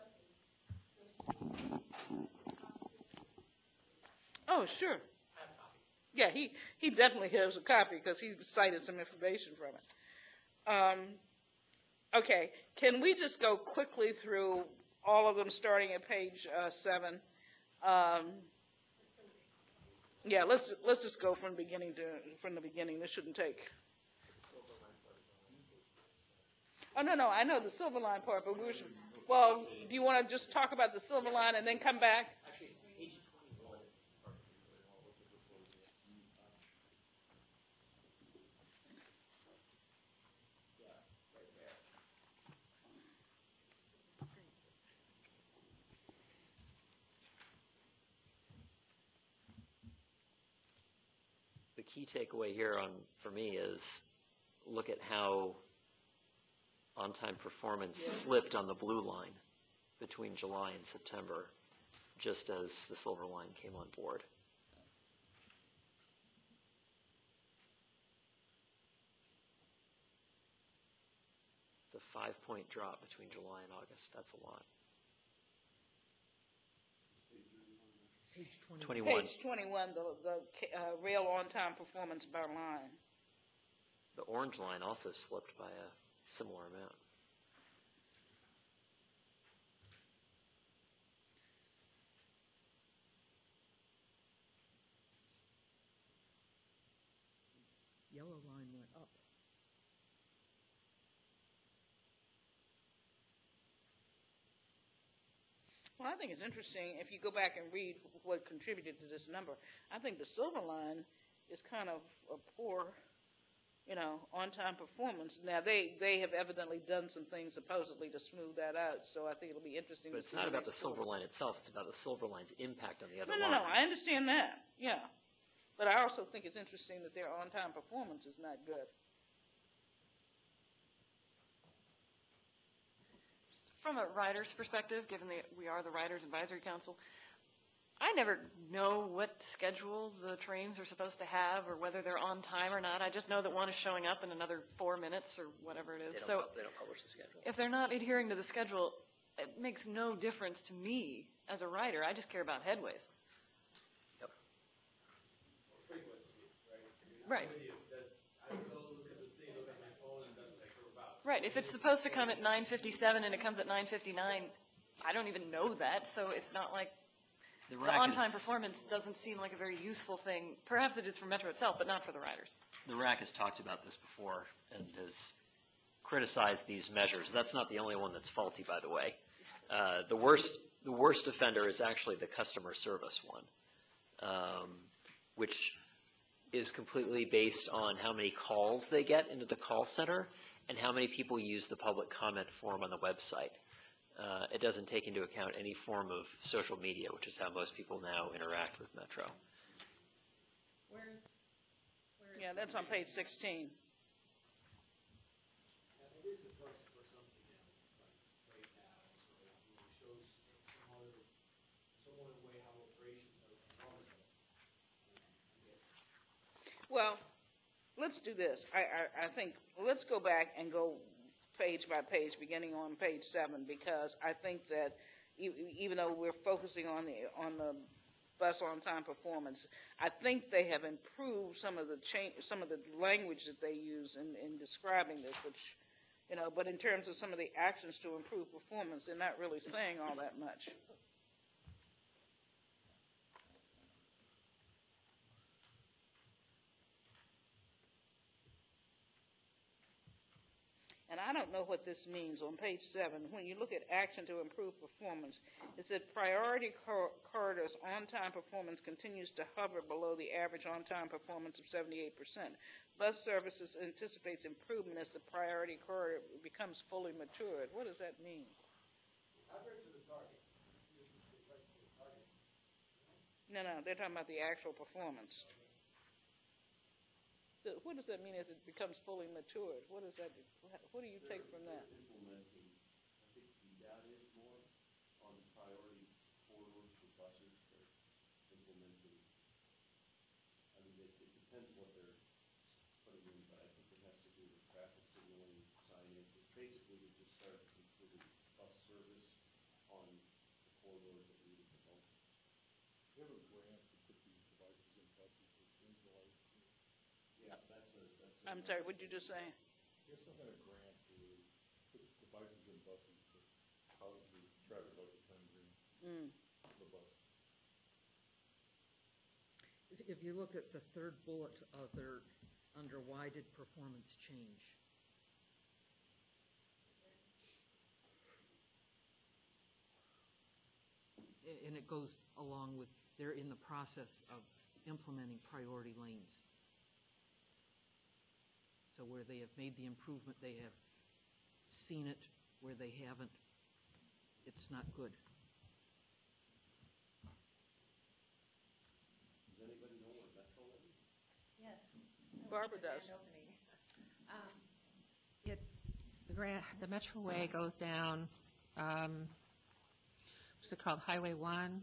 Oh, sure. Yeah, he definitely has a copy because he cited some information from it. Okay, can we just go quickly through all of them, starting at page 7? Yeah, let's just go from the beginning. This shouldn't take. Oh no, I know the Silver Line part, but well, do you want to just talk about the Silver Line and then come back? Actually, page 21. Yeah, right there. The key takeaway here for me is look at how on-time performance slipped on the blue line between July and September, just as the Silver Line came on board. It's a 5-point drop between July and August. That's a lot. Page 21. Page 21, the rail on-time performance by line. The orange line also slipped by a similar amount. Yellow line went up. Well, I think it's interesting, if you go back and read what contributed to this number, I think the Silver Line is kind of a poor, on-time performance. Now, they have evidently done some things supposedly to smooth that out, so I think it'll be interesting But to it's see. not how about they the score. Silver Line itself, it's about the Silver Line's impact on the other No, lines. I understand that, yeah. But I also think it's interesting that their on-time performance is not good. From a rider's perspective, given that we are the Riders Advisory Council, I never know what schedules the trains are supposed to have or whether they're on time or not. I just know that one is showing up in another 4 minutes or whatever it is. They So don't publish the schedule. if they're not adhering to the schedule, it makes no difference to me as a rider. I just care about headways. Yep. Right. Right. If it's supposed to come at 9:57 and it comes at 9:59, I don't even know that, so it's not like the on-time performance doesn't seem like a very useful thing. Perhaps it is for Metro itself, but not for the riders. The RAC has talked about this before and has criticized these measures. That's not the only one that's faulty, by the way. The worst offender is actually the customer service one, which is completely based on how many calls they get into the call center and how many people use the public comment form on the website. It doesn't take into account any form of social media, which is how most people now interact with Metro. Yeah, that's on page 16. Well, let's do this. I think, let's go back and go page by page, beginning on page 7, because I think that even though we're focusing on the bus on-time performance, I think they have improved some of the language that they use in describing this, which, but in terms of some of the actions to improve performance, they're not really saying all that much. And I don't know what this means on page 7. When you look at action to improve performance, it said priority corridors on-time performance continues to hover below the average on-time performance of 78%. Bus services anticipates improvement as the priority corridor becomes fully matured. What does that mean? No, they're talking about the actual performance. What does that mean as it becomes fully matured? What does that? What do you take from that? Implementing, I think that is more on the priority corridors for buses. They're implementing. I mean, it depends what they're putting in, but I think it has to do with traffic signaling, signage. It's basically to just start improving bus service on the corridors that need it the most. Do you have a grant to put these devices in buses that change the light? Yeah, that's I'm sorry, what did you just say? You have some kind of grant to put devices in buses that cause the traffic light to turn green. The bus. If you look at the third bullet under why did performance change? And it goes along with they're in the process of implementing priority lanes. So where they have made the improvement, they have seen it. Where they haven't, it's not good. Does anybody know where Metro is? Yes. Barbara does. It's the Metroway goes down, what's it called, Highway 1?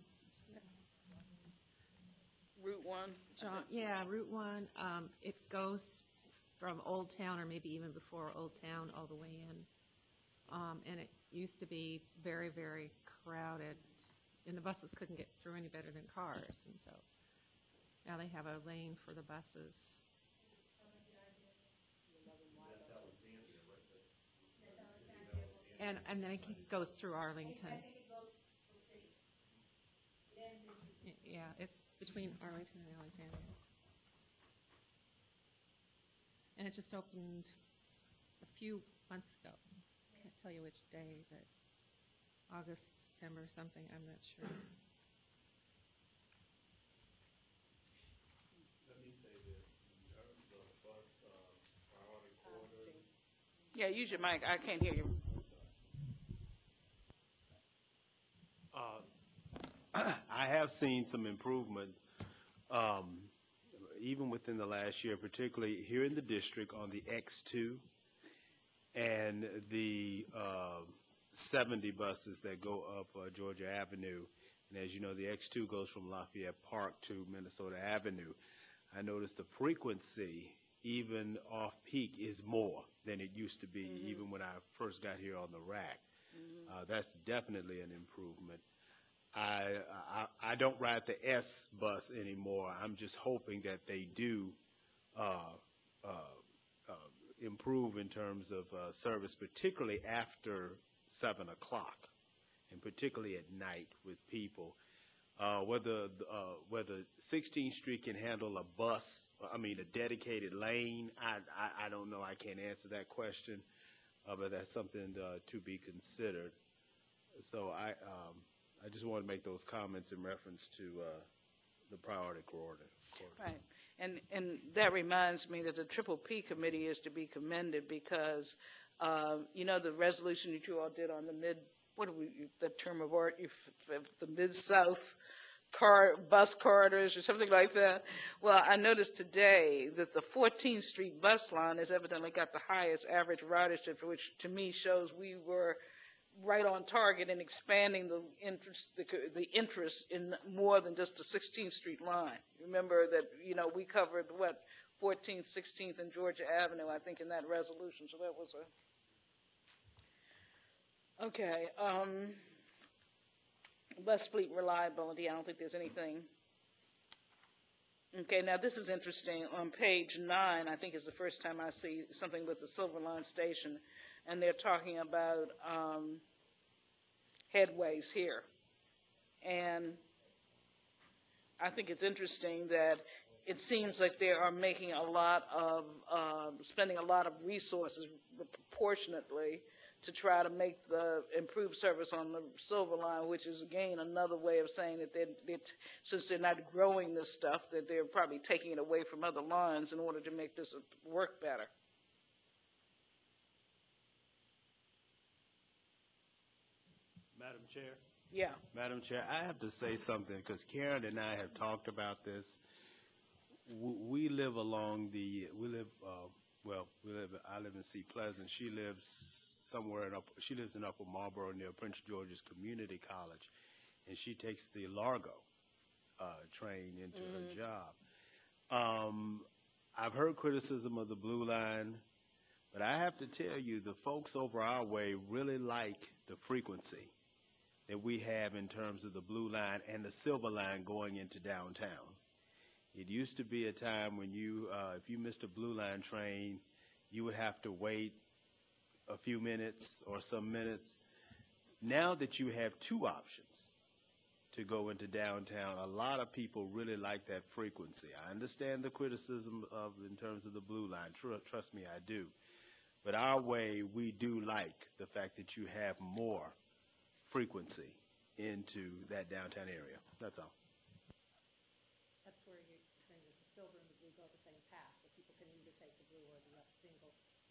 Route 1? Yeah, Route 1. It goes from Old Town, or maybe even before Old Town, all the way in. And it used to be very, very crowded, and the buses couldn't get through any better than cars, and so now they have a lane for the buses. That's Alexandria, right? And then it goes through Arlington. Yeah, it's between Arlington and Alexandria. And it just opened a few months ago. I can't tell you which day, but August September or something, I'm not sure. Let me say this, in terms of bus priority corridors. Yeah, use your mic. I can't hear you. I have seen some improvement, even within the last year, particularly here in the district on the X2 and the 70 buses that go up Georgia Avenue. And as you know, the X2 goes from Lafayette Park to Minnesota Avenue. I noticed the frequency, even off-peak, is more than it used to be, even when I first got here on the rack. That's definitely an improvement. I don't ride the S bus anymore. I'm just hoping that they do improve in terms of service, particularly after 7 o'clock, and particularly at night with people. Whether 16th Street can handle a bus, a dedicated lane, I don't know. I can't answer that question, but that's something to be considered. So I just want to make those comments in reference to the priority corridor. Right. And that reminds me that the Triple P committee is to be commended because, the resolution that you all did on the term of art, the Mid-South bus corridors or something like that. Well, I noticed today that the 14th Street bus line has evidently got the highest average ridership, which to me shows we were right on target in expanding the interest in more than just the 16th Street line. Remember that, we covered 14th, 16th, and Georgia Avenue, I think, in that resolution. So that was okay. Bus fleet reliability, I don't think there's anything. Okay, now this is interesting. On page 9, I think is the first time I see something with the Silver Line Station, and they're talking about headways here. And I think it's interesting that it seems like they are making a lot of, spending a lot of resources proportionately to try to make the improved service on the Silver Line, which is, again, another way of saying that since they're not growing this stuff, that they're probably taking it away from other lines in order to make this work better. Madam Chair? Yeah. Madam Chair, I have to say something because Karen and I have talked about this. I live in Seat Pleasant. She lives in Upper Marlboro near Prince George's Community College, and she takes the Largo train into her job. I've heard criticism of the Blue Line, but I have to tell you, the folks over our way really like the frequency that we have in terms of the Blue Line and the Silver Line going into downtown. It used to be a time when if you missed a Blue Line train, you would have to wait a few minutes or some minutes. Now that you have two options to go into downtown, a lot of people really like that frequency. I understand the criticism in terms of the Blue Line. Trust me, I do. But our way, we do like the fact that you have more frequency into that downtown area. That's all. That's where you're saying that the silver and the blue go the same path, so people can either take the blue or the single.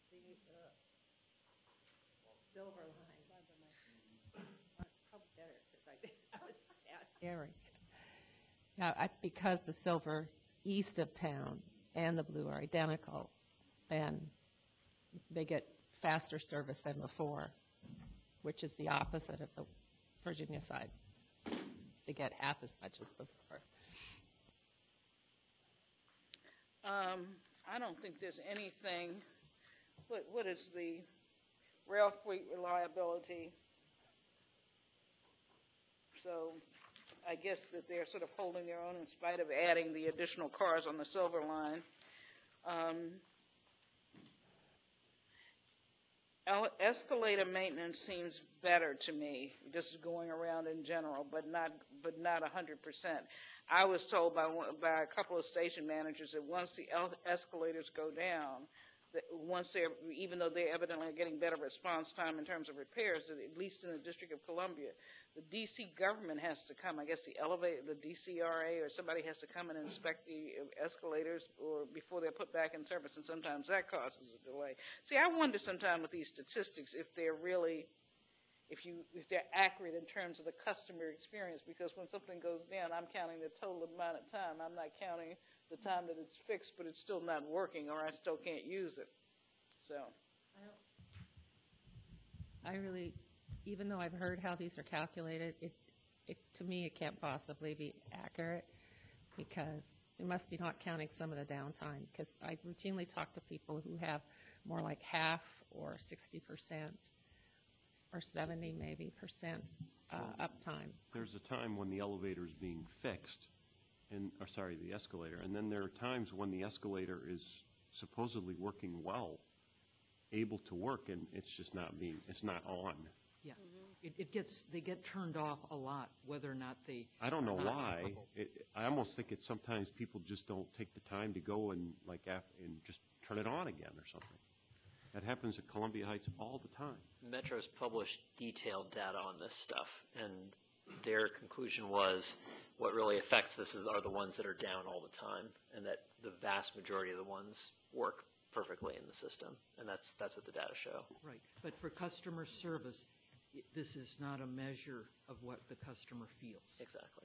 Silver line. Well, it's probably better because I was scary. Now, because the silver east of town and the blue are identical, then they get faster service than before, which is the opposite of the Virginia side. They get half as much as before. I don't think there's anything. What is the rail fleet reliability? So I guess that they're sort of holding their own in spite of adding the additional cars on the Silver Line. Escalator maintenance seems better to me, just going around in general, but not 100%. I was told by a couple of station managers that once the escalators go down, once they're, even though they evidently are getting better response time in terms of repairs, at least in the District of Columbia, the DC government has to come, I guess the DCRA or somebody has to come and inspect the escalators or before they're put back in service, and sometimes that causes a delay. See, I wonder sometimes with these statistics if they're really, if they're accurate in terms of the customer experience, because when something goes down, I'm counting the total amount of time. I'm not counting the time that it's fixed, but it's still not working, or I still can't use it. So. I really, even though I've heard how these are calculated, to me, it can't possibly be accurate, because it must be not counting some of the downtime, because I routinely talk to people who have more like half or 60% or 70 maybe percent uptime. There's a time when the elevator is being fixed, the escalator, and then there are times when the escalator is supposedly working well, able to work, and it's just it's not on. Yeah, they get turned off a lot, whether or not they. I don't know why. I almost think it's sometimes people just don't take the time to go and just turn it on again or something. That happens at Columbia Heights all the time. Metro's published detailed data on this stuff, and their conclusion was what really affects this are the ones that are down all the time, and that the vast majority of the ones work perfectly in the system, and that's what the data show. Right, but for customer service, this is not a measure of what the customer feels. Exactly.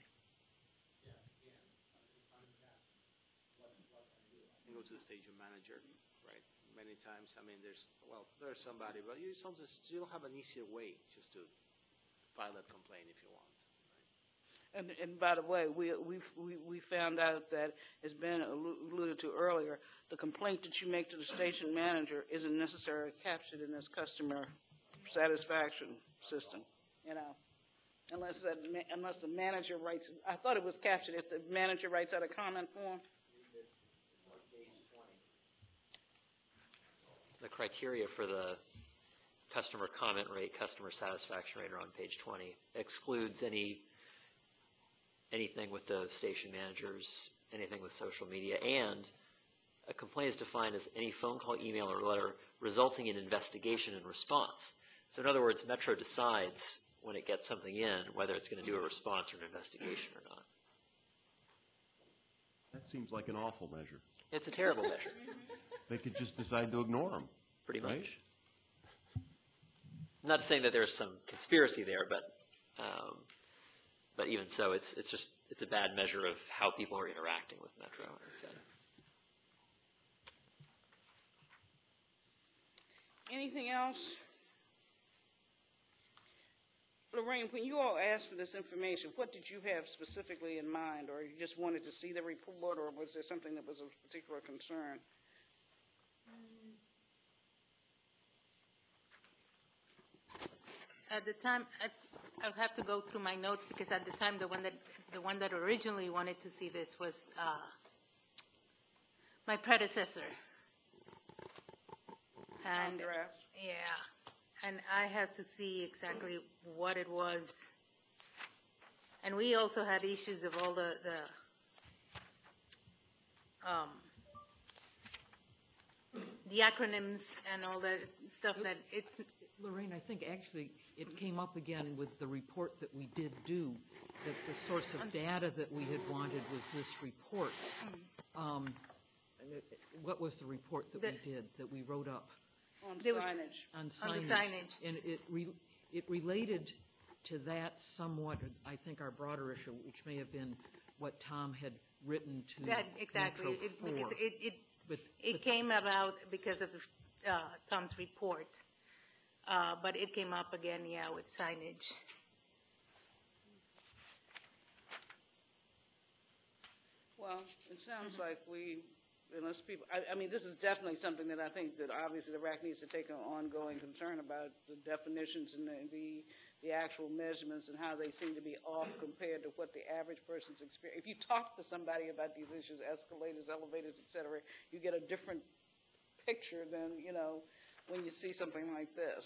You go to the station manager, right? Many times, I mean, there's somebody, but you sometimes you don't have an easier way just to file that complaint if you want. And by the way, we found out that, as Ben alluded to earlier, the complaint that you make to the station manager isn't necessarily captured in this customer satisfaction system, unless the manager writes. I thought it was captured if the manager writes out a comment form. The criteria for the customer comment rate, customer satisfaction rate are on page 20. Excludes anything with the station managers, anything with social media, and a complaint is defined as any phone call, email, or letter resulting in investigation and response. So in other words, Metro decides when it gets something in whether it's going to do a response or an investigation or not. That seems like an awful measure. It's a terrible measure. They could just decide to ignore them. Pretty much. Right? Not to say that there's some conspiracy there, but even so, it's a bad measure of how people are interacting with Metro. Anything else? Lorraine, when you all asked for this information, what did you have specifically in mind, or you just wanted to see the report, or was there something that was of particular concern? At the time, I'll have to go through my notes, because at the time, the one that originally wanted to see this was my predecessor. And yeah, and I had to see exactly what it was. And we also had issues of all the acronyms and all that stuff that it's. Lorraine, I think actually it came up again with the report that we did do, that the source of data that we had wanted was this report. What was the report that we did, that we wrote up? On signage. On signage. On the signage. And it related to that somewhat, I think, our broader issue, which may have been what Tom had written to That, exactly. Metro 4. It came about because of Tom's report. But it came up again, with signage. Well, it sounds like unless people, I mean, this is definitely something that I think that obviously the RAC needs to take an ongoing concern about, the definitions and the actual measurements and how they seem to be off compared to what the average person's experience. If you talk to somebody about these issues, escalators, elevators, et cetera, you get a different picture than, when you see something like this.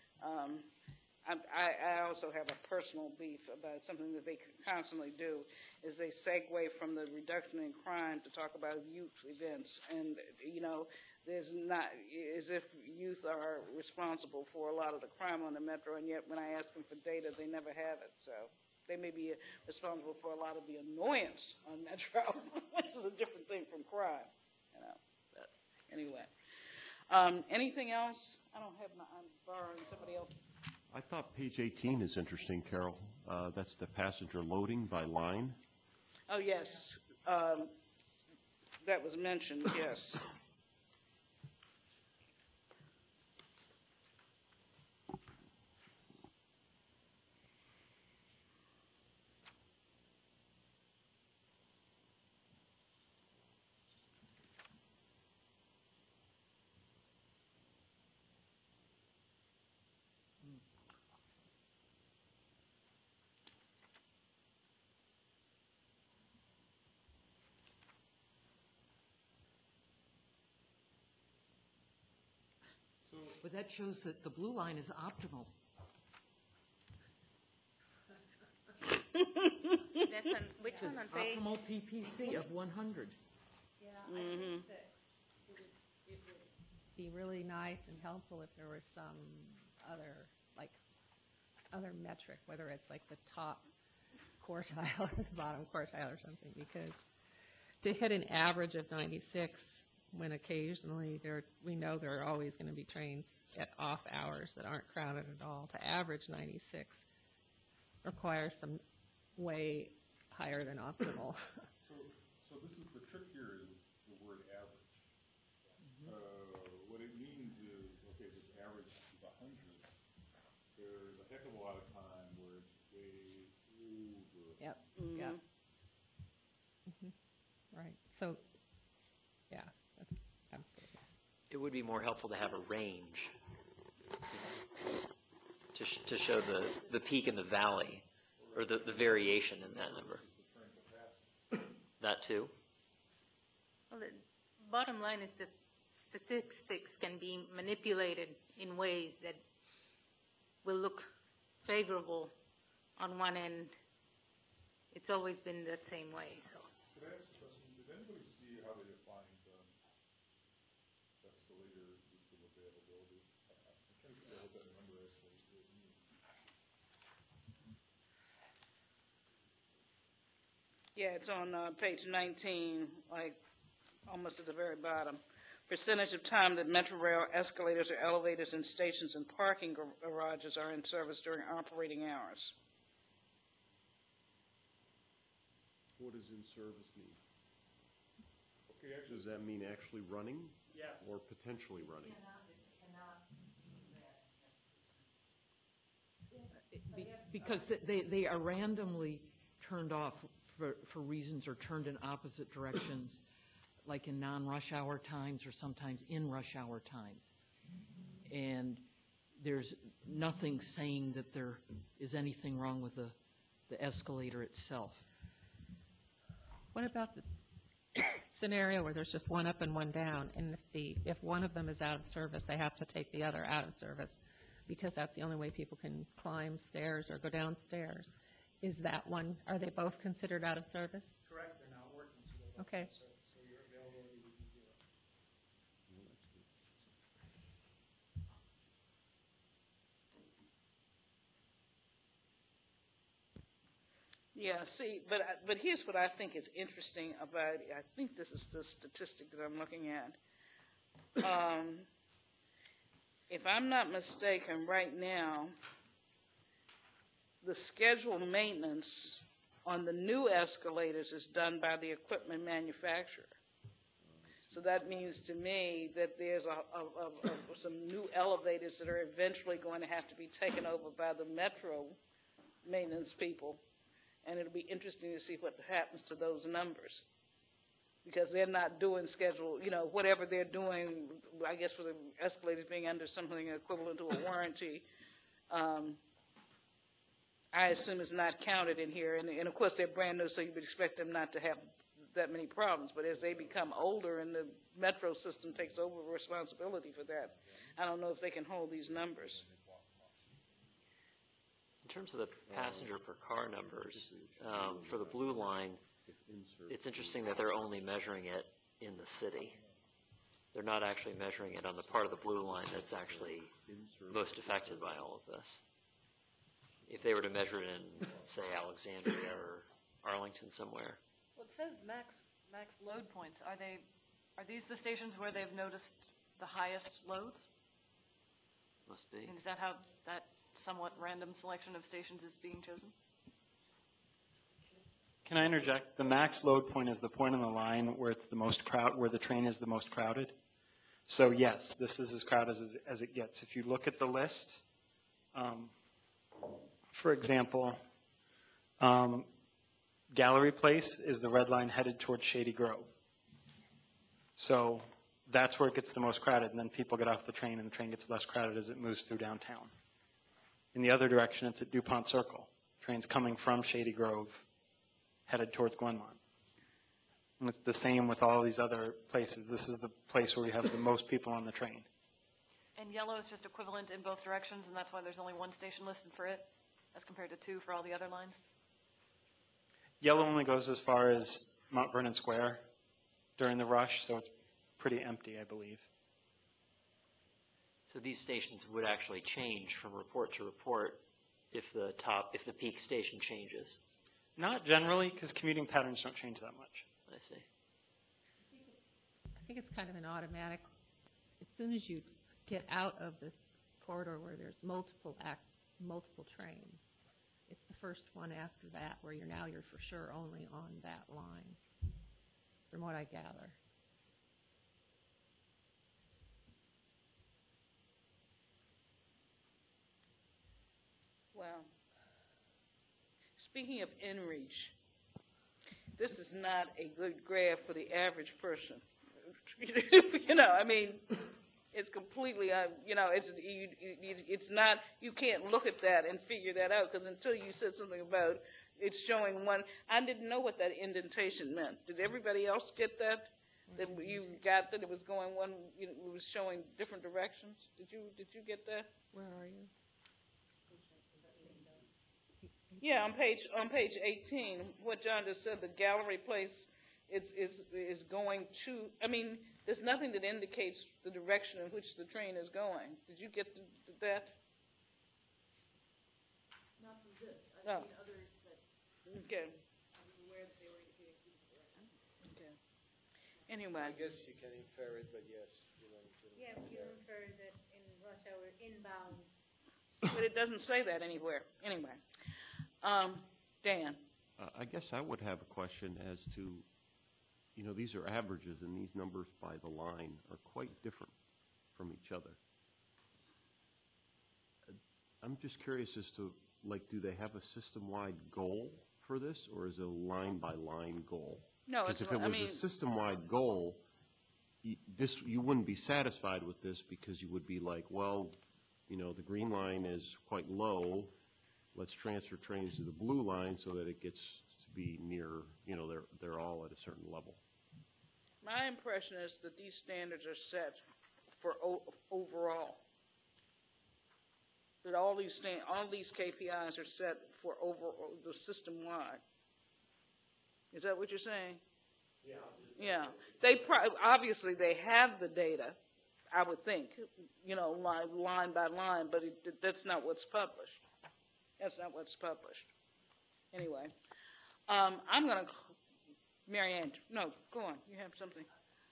I also have a personal beef about something that they constantly do, is they segue from the reduction in crime to talk about youth events. And, there's not, as if youth are responsible for a lot of the crime on the metro, and yet when I ask them for data, they never have it. So they may be responsible for a lot of the annoyance on metro, which is a different thing from crime, you know. But anyway, anything else? I don't have my, I'm borrowing somebody else's. I thought page 18 is interesting, Carol. That's the passenger loading by line. Oh, yes. That was mentioned, yes. But that shows that the blue line is optimal. That's on, which one on page? Optimal PPC of 100. Yeah, I think that it would be really nice and helpful if there was some other, like, other metric, whether it's like the top quartile or the bottom quartile or something, because to hit an average of 96 when occasionally we know there are always going to be trains at off hours that aren't crowded at all, to average 96 requires some way higher than optimal. So this is, the trick here is the word average. What it means is, okay, this average is 100. There's a heck of a lot of time where it's way over. Yep. Yep. Right. So, yeah, that's absolutely. It would be more helpful to have a range to show the peak and the valley, or the variation in that number. That too? Well, the bottom line is that statistics can be manipulated in ways that will look favorable on one end. It's always been that same way, so. Could I ask a question? Did anybody see how they defined escalator system availability? I'm trying to figure out what that number actually means. Yeah, it's on page 19, like almost at the very bottom. Percentage of time that Metro Rail escalators or elevators in stations and parking garages are in service during operating hours. What does in service mean? Okay, actually, does that mean actually running? Yes. Or potentially running? Because they are randomly turned off for reasons, or turned in opposite directions, like in non-rush hour times or sometimes in rush hour times. And there's nothing saying that there is anything wrong with the escalator itself. What about this scenario where there's just one up and one down, and if one of them is out of service, they have to take the other out of service because that's the only way people can climb stairs or go downstairs? Is that one, are they both considered out of service? Correct, they're not working, so they're Okay. so your availability would be zero. Yeah, see, but here's what I think is interesting about it. I think this is the statistic that I'm looking at. If I'm not mistaken, right now, the scheduled maintenance on the new escalators is done by the equipment manufacturer. So that means to me that there's some new elevators that are eventually going to have to be taken over by the Metro maintenance people. And it'll be interesting to see what happens to those numbers, because they're not doing schedule, whatever they're doing, I guess for the escalators being under something equivalent to a warranty, I assume is not counted in here. And of course, they're brand new, so you would expect them not to have that many problems. But as they become older and the Metro system takes over responsibility for that, I don't know if they can hold these numbers. In terms of the passenger per car numbers, for the blue line, it's interesting that they're only measuring it in the city. they're not actually measuring it on the part of the blue line that's actually most affected by all of this. If they were to measure it in, say, Alexandria or Arlington somewhere. Well, it says max load points. Are these the stations where they've noticed the highest loads? Must be. And is that how that somewhat random selection of stations is being chosen? Can I interject? The max load point is the point on the line where it's the most where the train is the most crowded. So yes, this is as crowded as it gets. If you look at the list, for example, Gallery Place is the red line headed towards Shady Grove. So that's where it gets the most crowded, and then people get off the train, and the train gets less crowded as it moves through downtown. In the other direction, it's at DuPont Circle. Trains coming from Shady Grove headed towards Glenmont. And it's the same with all these other places. This is the place where we have the most people on the train. And yellow is just equivalent in both directions, and that's why there's only one station listed for it, as compared to two for all the other lines? Yellow only goes as far as Mount Vernon Square during the rush, so it's pretty empty, I believe. So these stations would actually change from report to report if the peak station changes. Not generally, because commuting patterns don't change that much. I see. I think it's kind of an automatic. As soon as you get out of this corridor where there's multiple trains, it's the first one after that where you're for sure only on that line, from what I gather. Well, speaking of inReach, this is not a good graph for the average person. I mean, it's completely, it's not, you can't look at that and figure that out, because until you said something about it's showing one, I didn't know what that indentation meant. Did everybody else get that? That you got that it was going one, it was showing different directions? Did you get that? Where are you? Yeah, on page 18, what John just said, the Gallery Place is going to, I mean, there's nothing that indicates the direction in which the train is going. Did you get that? Not from this. No. I've seen others that Okay. I was aware that they were indicating two different directions. Okay. Anyway. I guess you can infer it, but yes. Yeah, you infer that in rush hour inbound. But it doesn't say that anywhere. Anyway. Dan. I guess I would have a question as to, these are averages, and these numbers by the line are quite different from each other. I'm just curious as to, do they have a system-wide goal for this, or is it a line-by-line goal? No, because if it was a system-wide goal, you wouldn't be satisfied with this, because you would be like, well, the green line is quite low. Let's transfer trains to the blue line so that it gets to be near, they're all at a certain level. My impression is that these standards are set for overall. That all these KPIs are set for overall, the system-wide. Is that what you're saying? Yeah. They obviously they have the data, I would think, line by line, but that's not what's published. That's not what's published. Anyway, I'm going to, Mary Ann, no, go on. You have something.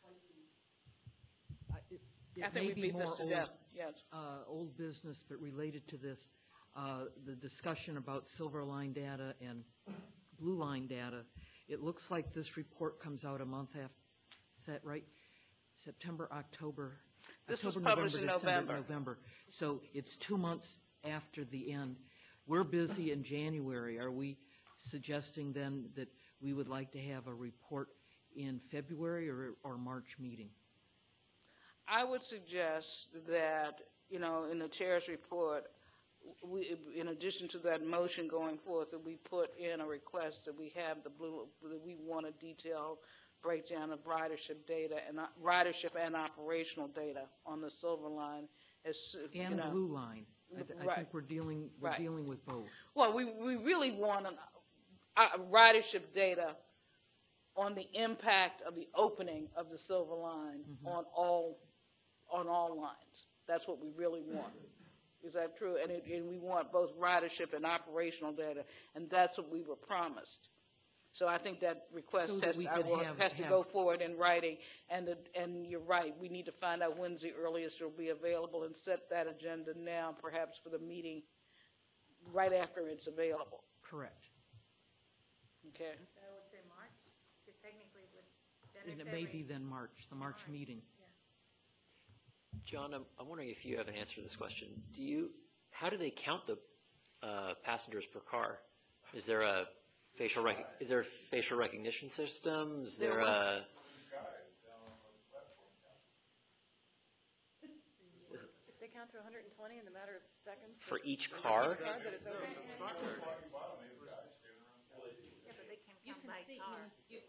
I think we beat this to death. Yes. Old business, but related to this, the discussion about silver line data and blue line data. It looks like this report comes out a month after. Is that right? September, October. This was October, published November, in November. So it's 2 months after the end. We're busy in January. Are we suggesting then that we would like to have a report in February or March meeting? I would suggest that, in the chair's report, we, in addition to that motion going forth, that we put in a request that we have that we want a detailed breakdown of ridership data and ridership and operational data on the silver line. And blue line. I think we're dealing with both. Well, we really want ridership data on the impact of the opening of the Silver Line on all lines. That's what we really want. Is that true? And we want both ridership and operational data, and that's what we were promised. So I think that request So that we could has to go forward in writing, and you're right, we need to find out when's the earliest it'll be available and set that agenda now, perhaps for the meeting right after it's available. Correct. Okay? So I would say March, because technically with And it may be then March, the March meeting. John, I'm wondering if you have an answer to this question. How do they count the passengers per car? Is there a facial recognition system? Is there a They count to 120 in a matter of seconds. for each car? That it's okay. Yeah, but they can count by car.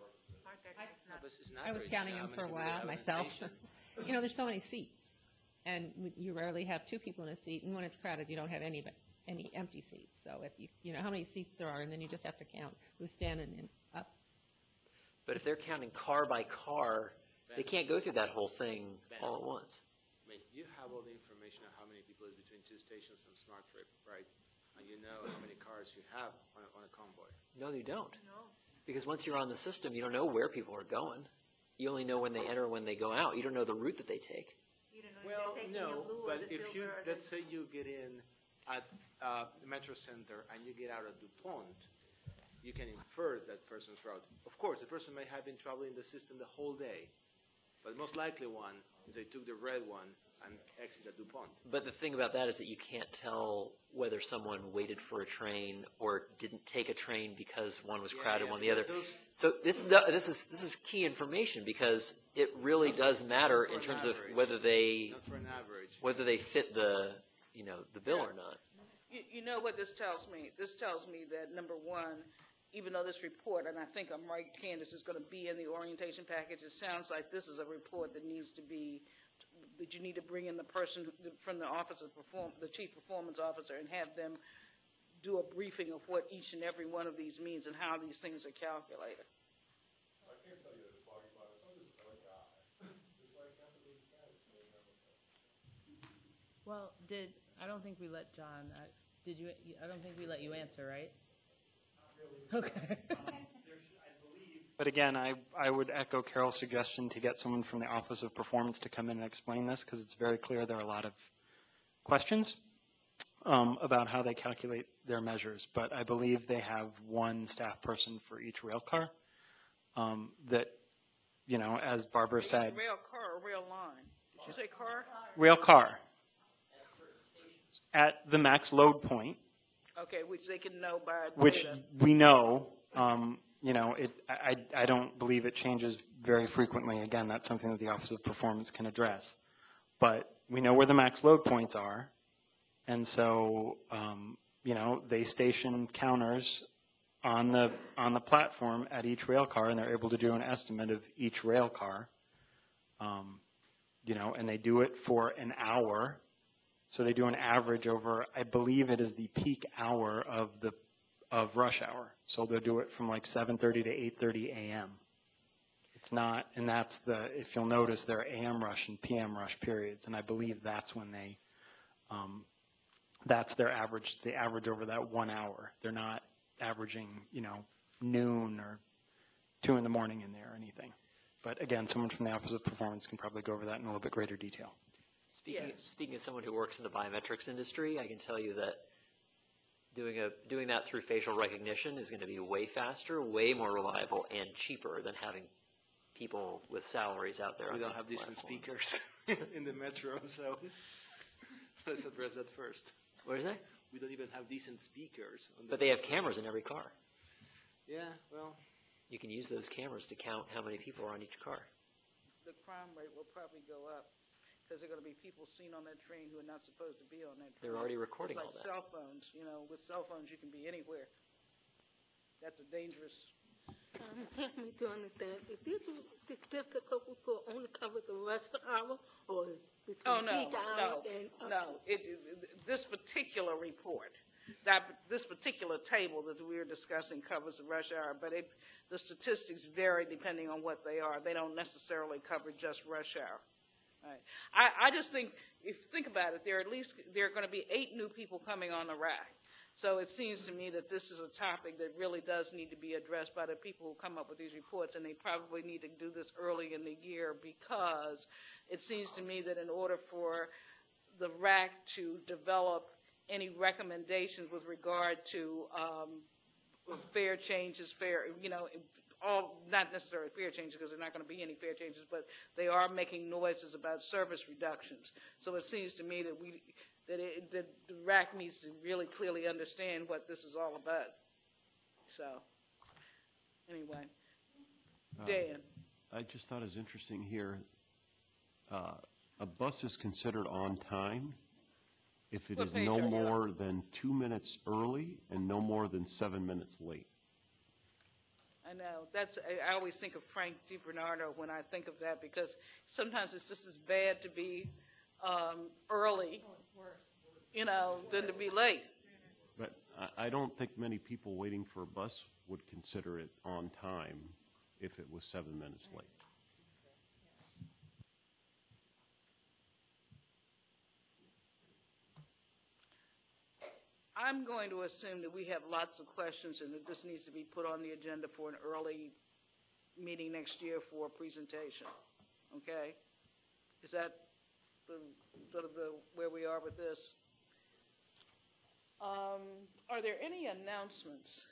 I was counting them for a while myself. You know, there's so many seats, and you rarely have two people in a seat, and when it's crowded, you don't have any empty seats. So if you know how many seats there are, and then you just have to count who's standing up. But if they're counting car by car, they can't go through that whole thing all at once. I mean, you have all the information on how many people is between two stations from SmartTrip, right? And you know how many cars you have on a convoy. No, you don't. No. Because once you're on the system, you don't know where people are going. You only know when they enter and when they go out. You don't know the route that they take. You don't know Well, if they're taking no, the blue or but the if you, silver or let's say you get in at the Metro Center and you get out at DuPont, you can infer that person's route. Of course, the person may have been traveling the system the whole day, but the most likely one is they took the red one and exited DuPont. But the thing about that is that you can't tell whether someone waited for a train or didn't take a train because one was crowded, one the other. So this is key information because it really does matter in terms of whether they fit the bill or not. You know what this tells me? This tells me that, number one, even though this report, and I think I'm right, Candace, is going to be in the orientation package, it sounds like this is a report that needs to be, that you need to bring in the person from the office of the chief performance officer, and have them do a briefing of what each and every one of these means and how these things are calculated. I can't tell you that it's talking about it. I'm just a guy. It's like after those guys. Well, I don't think we let John, I don't think we let you answer, right? Okay. But again, I would echo Carol's suggestion to get someone from the Office of Performance to come in and explain this, because it's very clear there are a lot of questions about how they calculate their measures. But I believe they have one staff person for each rail car that, as Barbara said. Rail car or rail line? Did you say car? Rail car. At the max load point. Okay, which they can know by Which data. we know, I don't believe it changes very frequently. Again, that's something that the Office of Performance can address. But we know where the max load points are, and so, they station counters on the platform at each rail car, and they're able to do an estimate of each rail car, and they do it for an hour. So they do an average over, I believe it is the peak hour of rush hour. So they'll do it from like 7:30 to 8:30 a.m. It's not, and that's if you'll notice, there are AM rush and PM rush periods, and I believe that's when that's their average, the average over that 1 hour. They're not averaging, noon or 2 in the morning in there or anything. But again, someone from the Office of Performance can probably go over that in a little bit greater detail. Speaking as someone who works in the biometrics industry, I can tell you that doing that through facial recognition is going to be way faster, way more reliable, and cheaper than having people with salaries out there. We don't have decent speakers in the metro, so let's address that first. What is that? We don't even have decent speakers. But they have cameras in every car. Yeah, well. You can use those cameras to count how many people are on each car. The crime rate will probably go up, because there are going to be people seen on that train who are not supposed to be on that train. They're already recording all all that. It's like cell phones. With cell phones, you can be anywhere. That's a dangerous. Help me to understand. Is this difficult to only cover the rest hour, or is it Oh, no, peak hour? no. This particular report this particular table that we are discussing covers the rush hour, but the statistics vary depending on what they are. They don't necessarily cover just rush hour. Right. I just think, if you think about it, there are going to be 8 new people coming on the rack. So it seems to me that this is a topic that really does need to be addressed by the people who come up with these reports, and they probably need to do this early in the year, because it seems to me that in order for the RAC to develop any recommendations with regard to fare changes, all, not necessarily fare changes, because there are not going to be any fare changes, but they are making noises about service reductions. So it seems to me that that the RAC needs to really clearly understand what this is all about. So, anyway, Dan. I just thought it was interesting here. A bus is considered on time if it is no more than 2 minutes early and no more than 7 minutes late. I know. I always think of Frank DiBernardo when I think of that, because sometimes it's just as bad to be early, than to be late. But I don't think many people waiting for a bus would consider it on time if it was 7 minutes late. I'm going to assume that we have lots of questions and that this needs to be put on the agenda for an early meeting next year for a presentation. Okay? Is that where we are with this? Are there any announcements?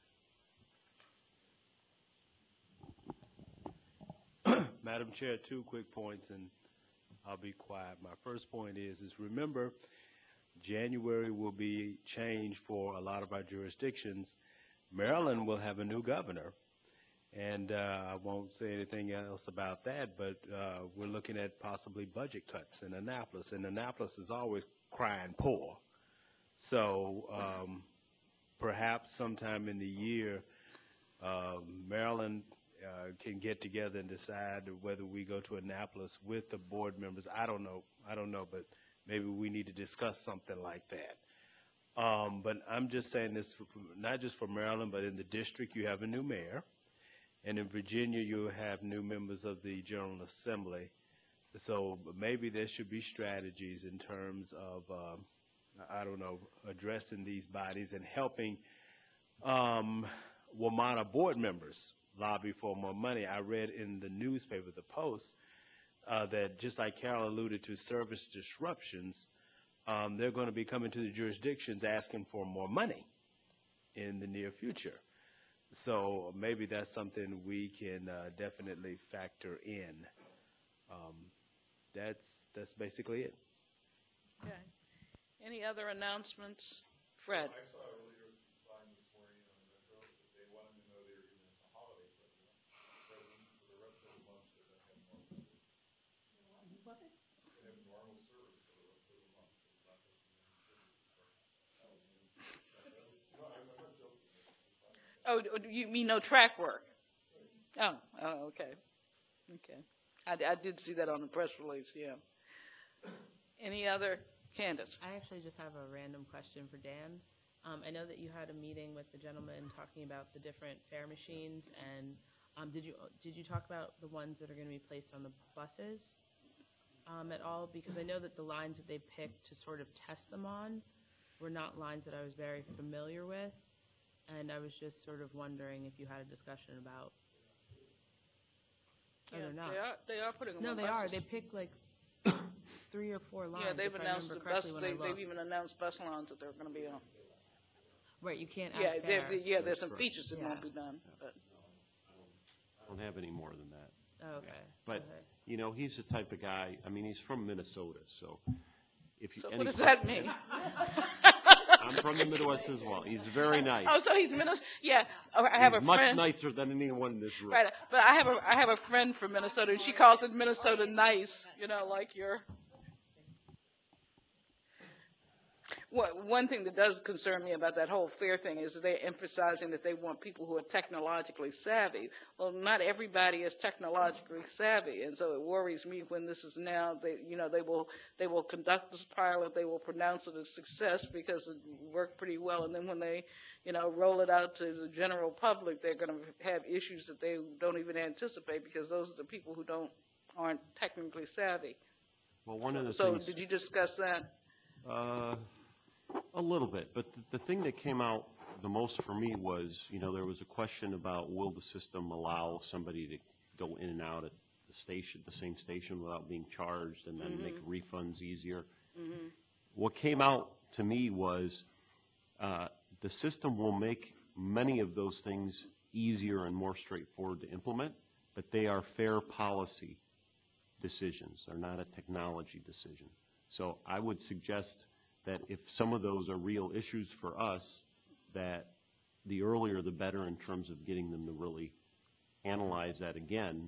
Madam Chair, 2 quick points, and I'll be quiet. My first point is remember, January will be changed for a lot of our jurisdictions. Maryland will have a new governor, and I won't say anything else about that, but we're looking at possibly budget cuts in Annapolis, and Annapolis is always crying poor. So perhaps sometime in the year, Maryland can get together and decide whether we go to Annapolis with the board members. I don't know, but maybe we need to discuss something like that. But I'm just saying this, not just for Maryland, but in the district you have a new mayor, and in Virginia you have new members of the General Assembly. So maybe there should be strategies in terms of, addressing these bodies and helping WMATA board members lobby for more money. I read in the newspaper, the Post, that just like Carol alluded to service disruptions, they're going to be coming to the jurisdictions asking for more money in the near future. So maybe that's something we can definitely factor in. That's basically it. Okay. Any other announcements? Fred? I saw earlier sign this morning on the Metro that they wanted to know they were giving us a holiday present for the rest of the month. They're going to have normal service. What? They have normal service for the rest of the month. They're not going to be any service. No, I'm not joking. Oh, you mean no track work? Oh, okay. Okay. I did see that on the press release, yeah. Any other? Candace? I actually just have a random question for Dan. I know that you had a meeting with the gentleman talking about the different fare machines, and did you talk about the ones that are going to be placed on the buses at all? Because I know that the lines that they picked to sort of test them on were not lines that I was very familiar with, and I was just sort of wondering if you had a discussion about. Yeah, they're not. They are putting them No, on they buses. are. They picked like 3 or 4 lines. Yeah, they've if announced I the remember buses. correctly when I They've looked. even announced bus lines that they're going to be on. Right, you can't add Yeah, fare. there's some features that won't be done. But. I don't have any more than that. Oh, okay. But, Okay. he's the type of guy, he's from Minnesota, so if you. So what does that mean? I'm from the Midwest as well. He's very nice. Oh, so he's Minnesota. Yeah, I have He's a much friend. nicer than anyone in this room. Right, but I have a friend from Minnesota, and she calls it Minnesota nice. Like you're. One thing that does concern me about that whole fair thing is they're emphasizing that they want people who are technologically savvy. Well, not everybody is technologically savvy, and so it worries me when this is now, they will conduct this pilot, they will pronounce it a success because it worked pretty well, and then when they, roll it out to the general public, they're going to have issues that they don't even anticipate because those are the people who aren't technically savvy. Well, one of the So things. did you discuss that? A little bit, but the thing that came out the most for me was, there was a question about will the system allow somebody to go in and out at the same station without being charged and then make refunds easier. What came out to me was the system will make many of those things easier and more straightforward to implement, but they are fair policy decisions. They're not a technology decision. So I would suggest that if some of those are real issues for us, that the earlier the better in terms of getting them to really analyze that again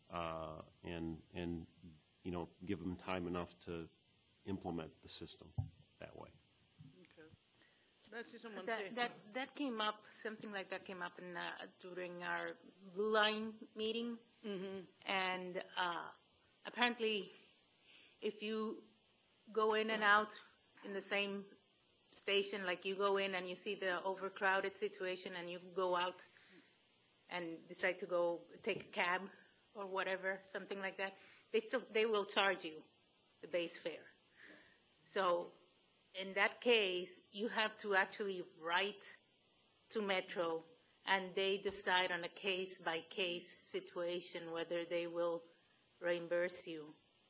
and give them time enough to implement the system that way. Okay. Let's see someone say. That came up, something like that came up during our Blue Line meeting. And apparently, if you go in and out in the same station, like you go in and you see the overcrowded situation and you go out and decide to go take a cab or whatever, something like that, they will charge you the base fare. So in that case, you have to actually write to Metro and they decide on a case-by-case situation whether they will reimburse you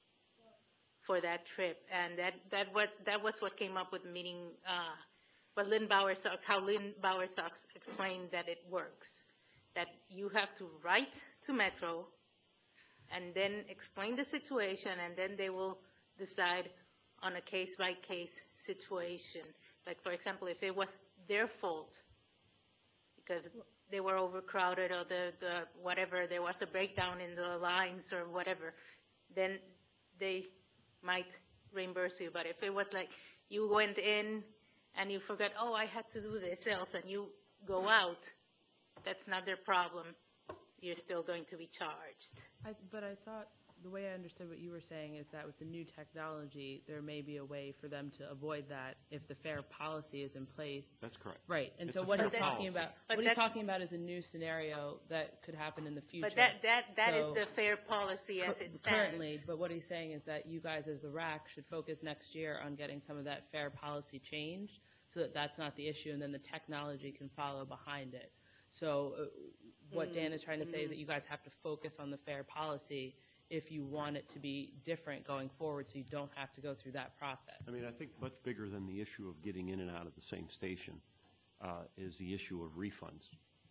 for that trip. And that was what came up with meeting, how Lynn Bowersox explained that it works. That you have to write to Metro and then explain the situation, and then they will decide on a case-by-case situation. Like, for example, if it was their fault because they were overcrowded or the whatever, there was a breakdown in the lines or whatever, then they might reimburse you. But if it was like you went in and you forgot, oh, I had to do this else, and you go out, that's not their problem. You're still going to be charged. But I thought the way I understood what you were saying is that with the new technology, there may be a way for them to avoid that if the fair policy is in place. That's correct. Right. And It's so a what fair he's talking policy. about, what he's talking about is a new scenario that could happen in the future. But that is the fair policy as it stands. Currently, but what he's saying is that you guys as the RAC should focus next year on getting some of that fair policy changed so that that's not the issue, and then the technology can follow behind it. So what Dan is trying to say is that you guys have to focus on the fair policy if you want it to be different going forward so you don't have to go through that process. I mean, I think much bigger than the issue of getting in and out of the same station is the issue of refunds.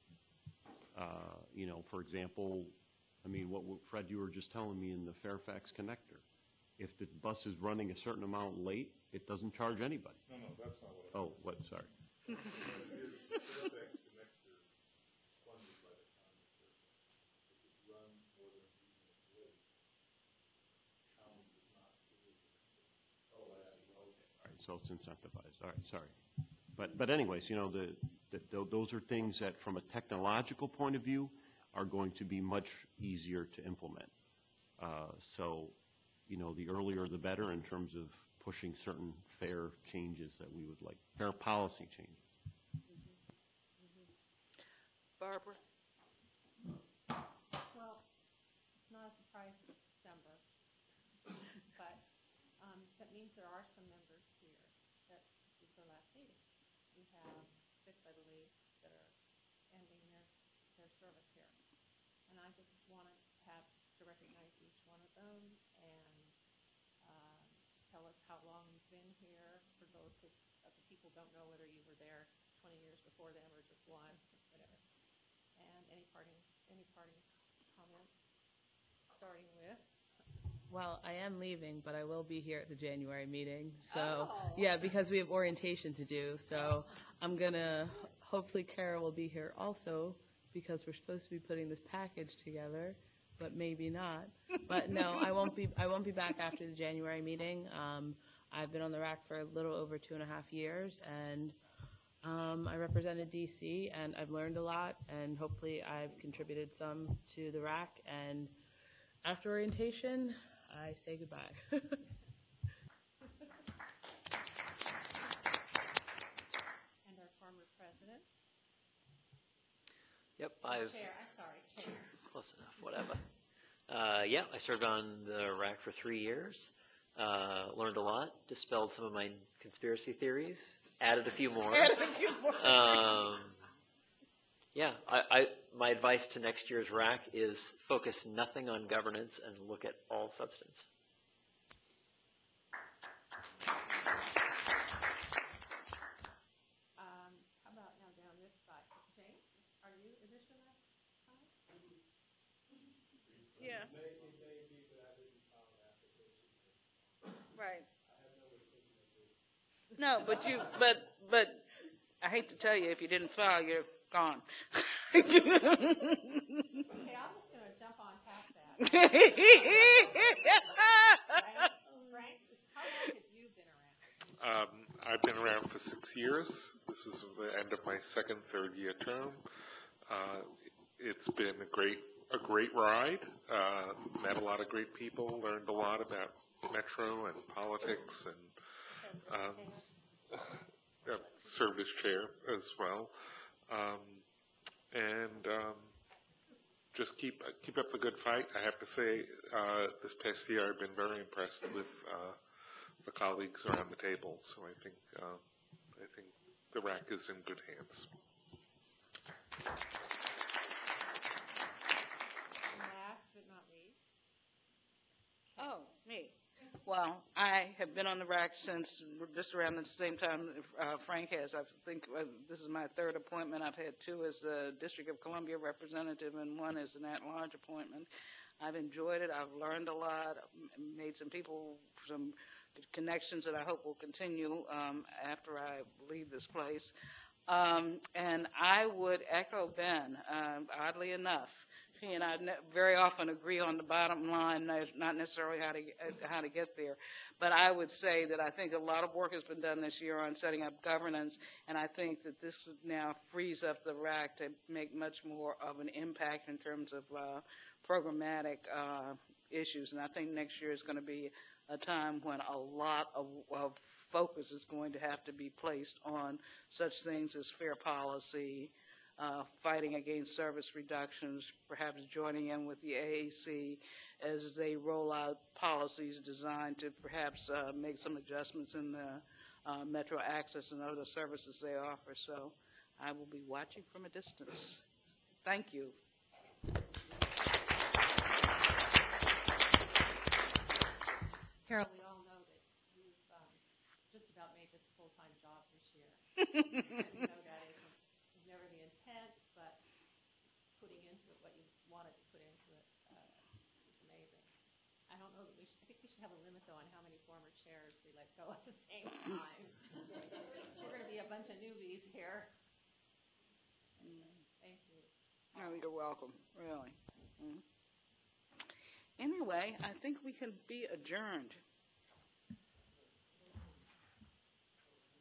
For example, I mean, what Fred, you were just telling me in the Fairfax connector. If the bus is running a certain amount late, it doesn't charge anybody. No, that's not what I Oh, what, sorry. Fairfax connector is funded by the county of Fairfax. If it runs more than 3 minutes late, the county does not pay the connector. Oh, I see, okay. All right, so it's incentivized. All right, sorry. But anyways, those are things that from a technological point of view are going to be much easier to implement. So, the earlier the better in terms of pushing certain fair changes that we would like, fair policy changes. Barbara? Well, it's not a surprise that it's December, but that means there are some members here that this is their last meeting. We have 6, I believe, that are ending their service here. And I just wanted to recognize each one of them and tell us how long you've been here for those, because other people don't know whether you were there 20 years before them or just one, whatever. And any parting comments, starting with? Well, I am leaving, but I will be here at the January meeting. So, yeah, because we have orientation to do. So I'm going to, hopefully Kara will be here also because we're supposed to be putting this package together, but maybe not. But no, I won't be back after the January meeting. I've been on the RAC for a little over 2.5 years, and I represented DC, and I've learned a lot, and hopefully I've contributed some to the RAC. And after orientation, I say goodbye. And our former president. Yep, Chair, I'm sorry, chair. Close enough, whatever. Yeah, I served on the RAC for 3 years. Learned a lot, dispelled some of my conspiracy theories, added a few more. Yeah, my advice to next year's RAC is focus nothing on governance and look at all substance. How about now down this side? James, are you additional comment? Yeah. Right. No, but I hate to tell you, if you didn't file, you're gone. Okay, I'm just going to jump on past that. Frank, how long have you been around? I've been around for 6 years. This is the end of my second, third-year term. It's been a great ride. Met a lot of great people. Learned a lot about Metro and politics, and served as chair as well. Just keep up the good fight. I have to say, this past year I've been very impressed with the colleagues around the table. So I think the RAC is in good hands. Last but not least. Oh, me. Well, I have been on the RAC since just around the same time Frank has. I think this is my third appointment. I've had 2 as the District of Columbia representative and 1 as an at-large appointment. I've enjoyed it. I've learned a lot. I've made some connections that I hope will continue after I leave this place. And I would echo Ben, oddly enough. He and I very often agree on the bottom line, not necessarily how to get there. But I would say that I think a lot of work has been done this year on setting up governance, and I think that this now frees up the RAC to make much more of an impact in terms of programmatic issues. And I think next year is going to be a time when a lot of focus is going to have to be placed on such things as fair policy, fighting against service reductions, perhaps joining in with the AAC as they roll out policies designed to perhaps make some adjustments in the Metro access and other services they offer. So I will be watching from a distance. Thank you. Carol, we all know that you've just about made this a full-time job this year. You know that isn't never the intent, but putting into it what you wanted to put into it is amazing. I don't know that I think we should have a limit, though, on how many former chairs we let go at the same time. We're going to be a bunch of newbies here. Thank you. Oh, you're welcome, really. Anyway, I think we can be adjourned.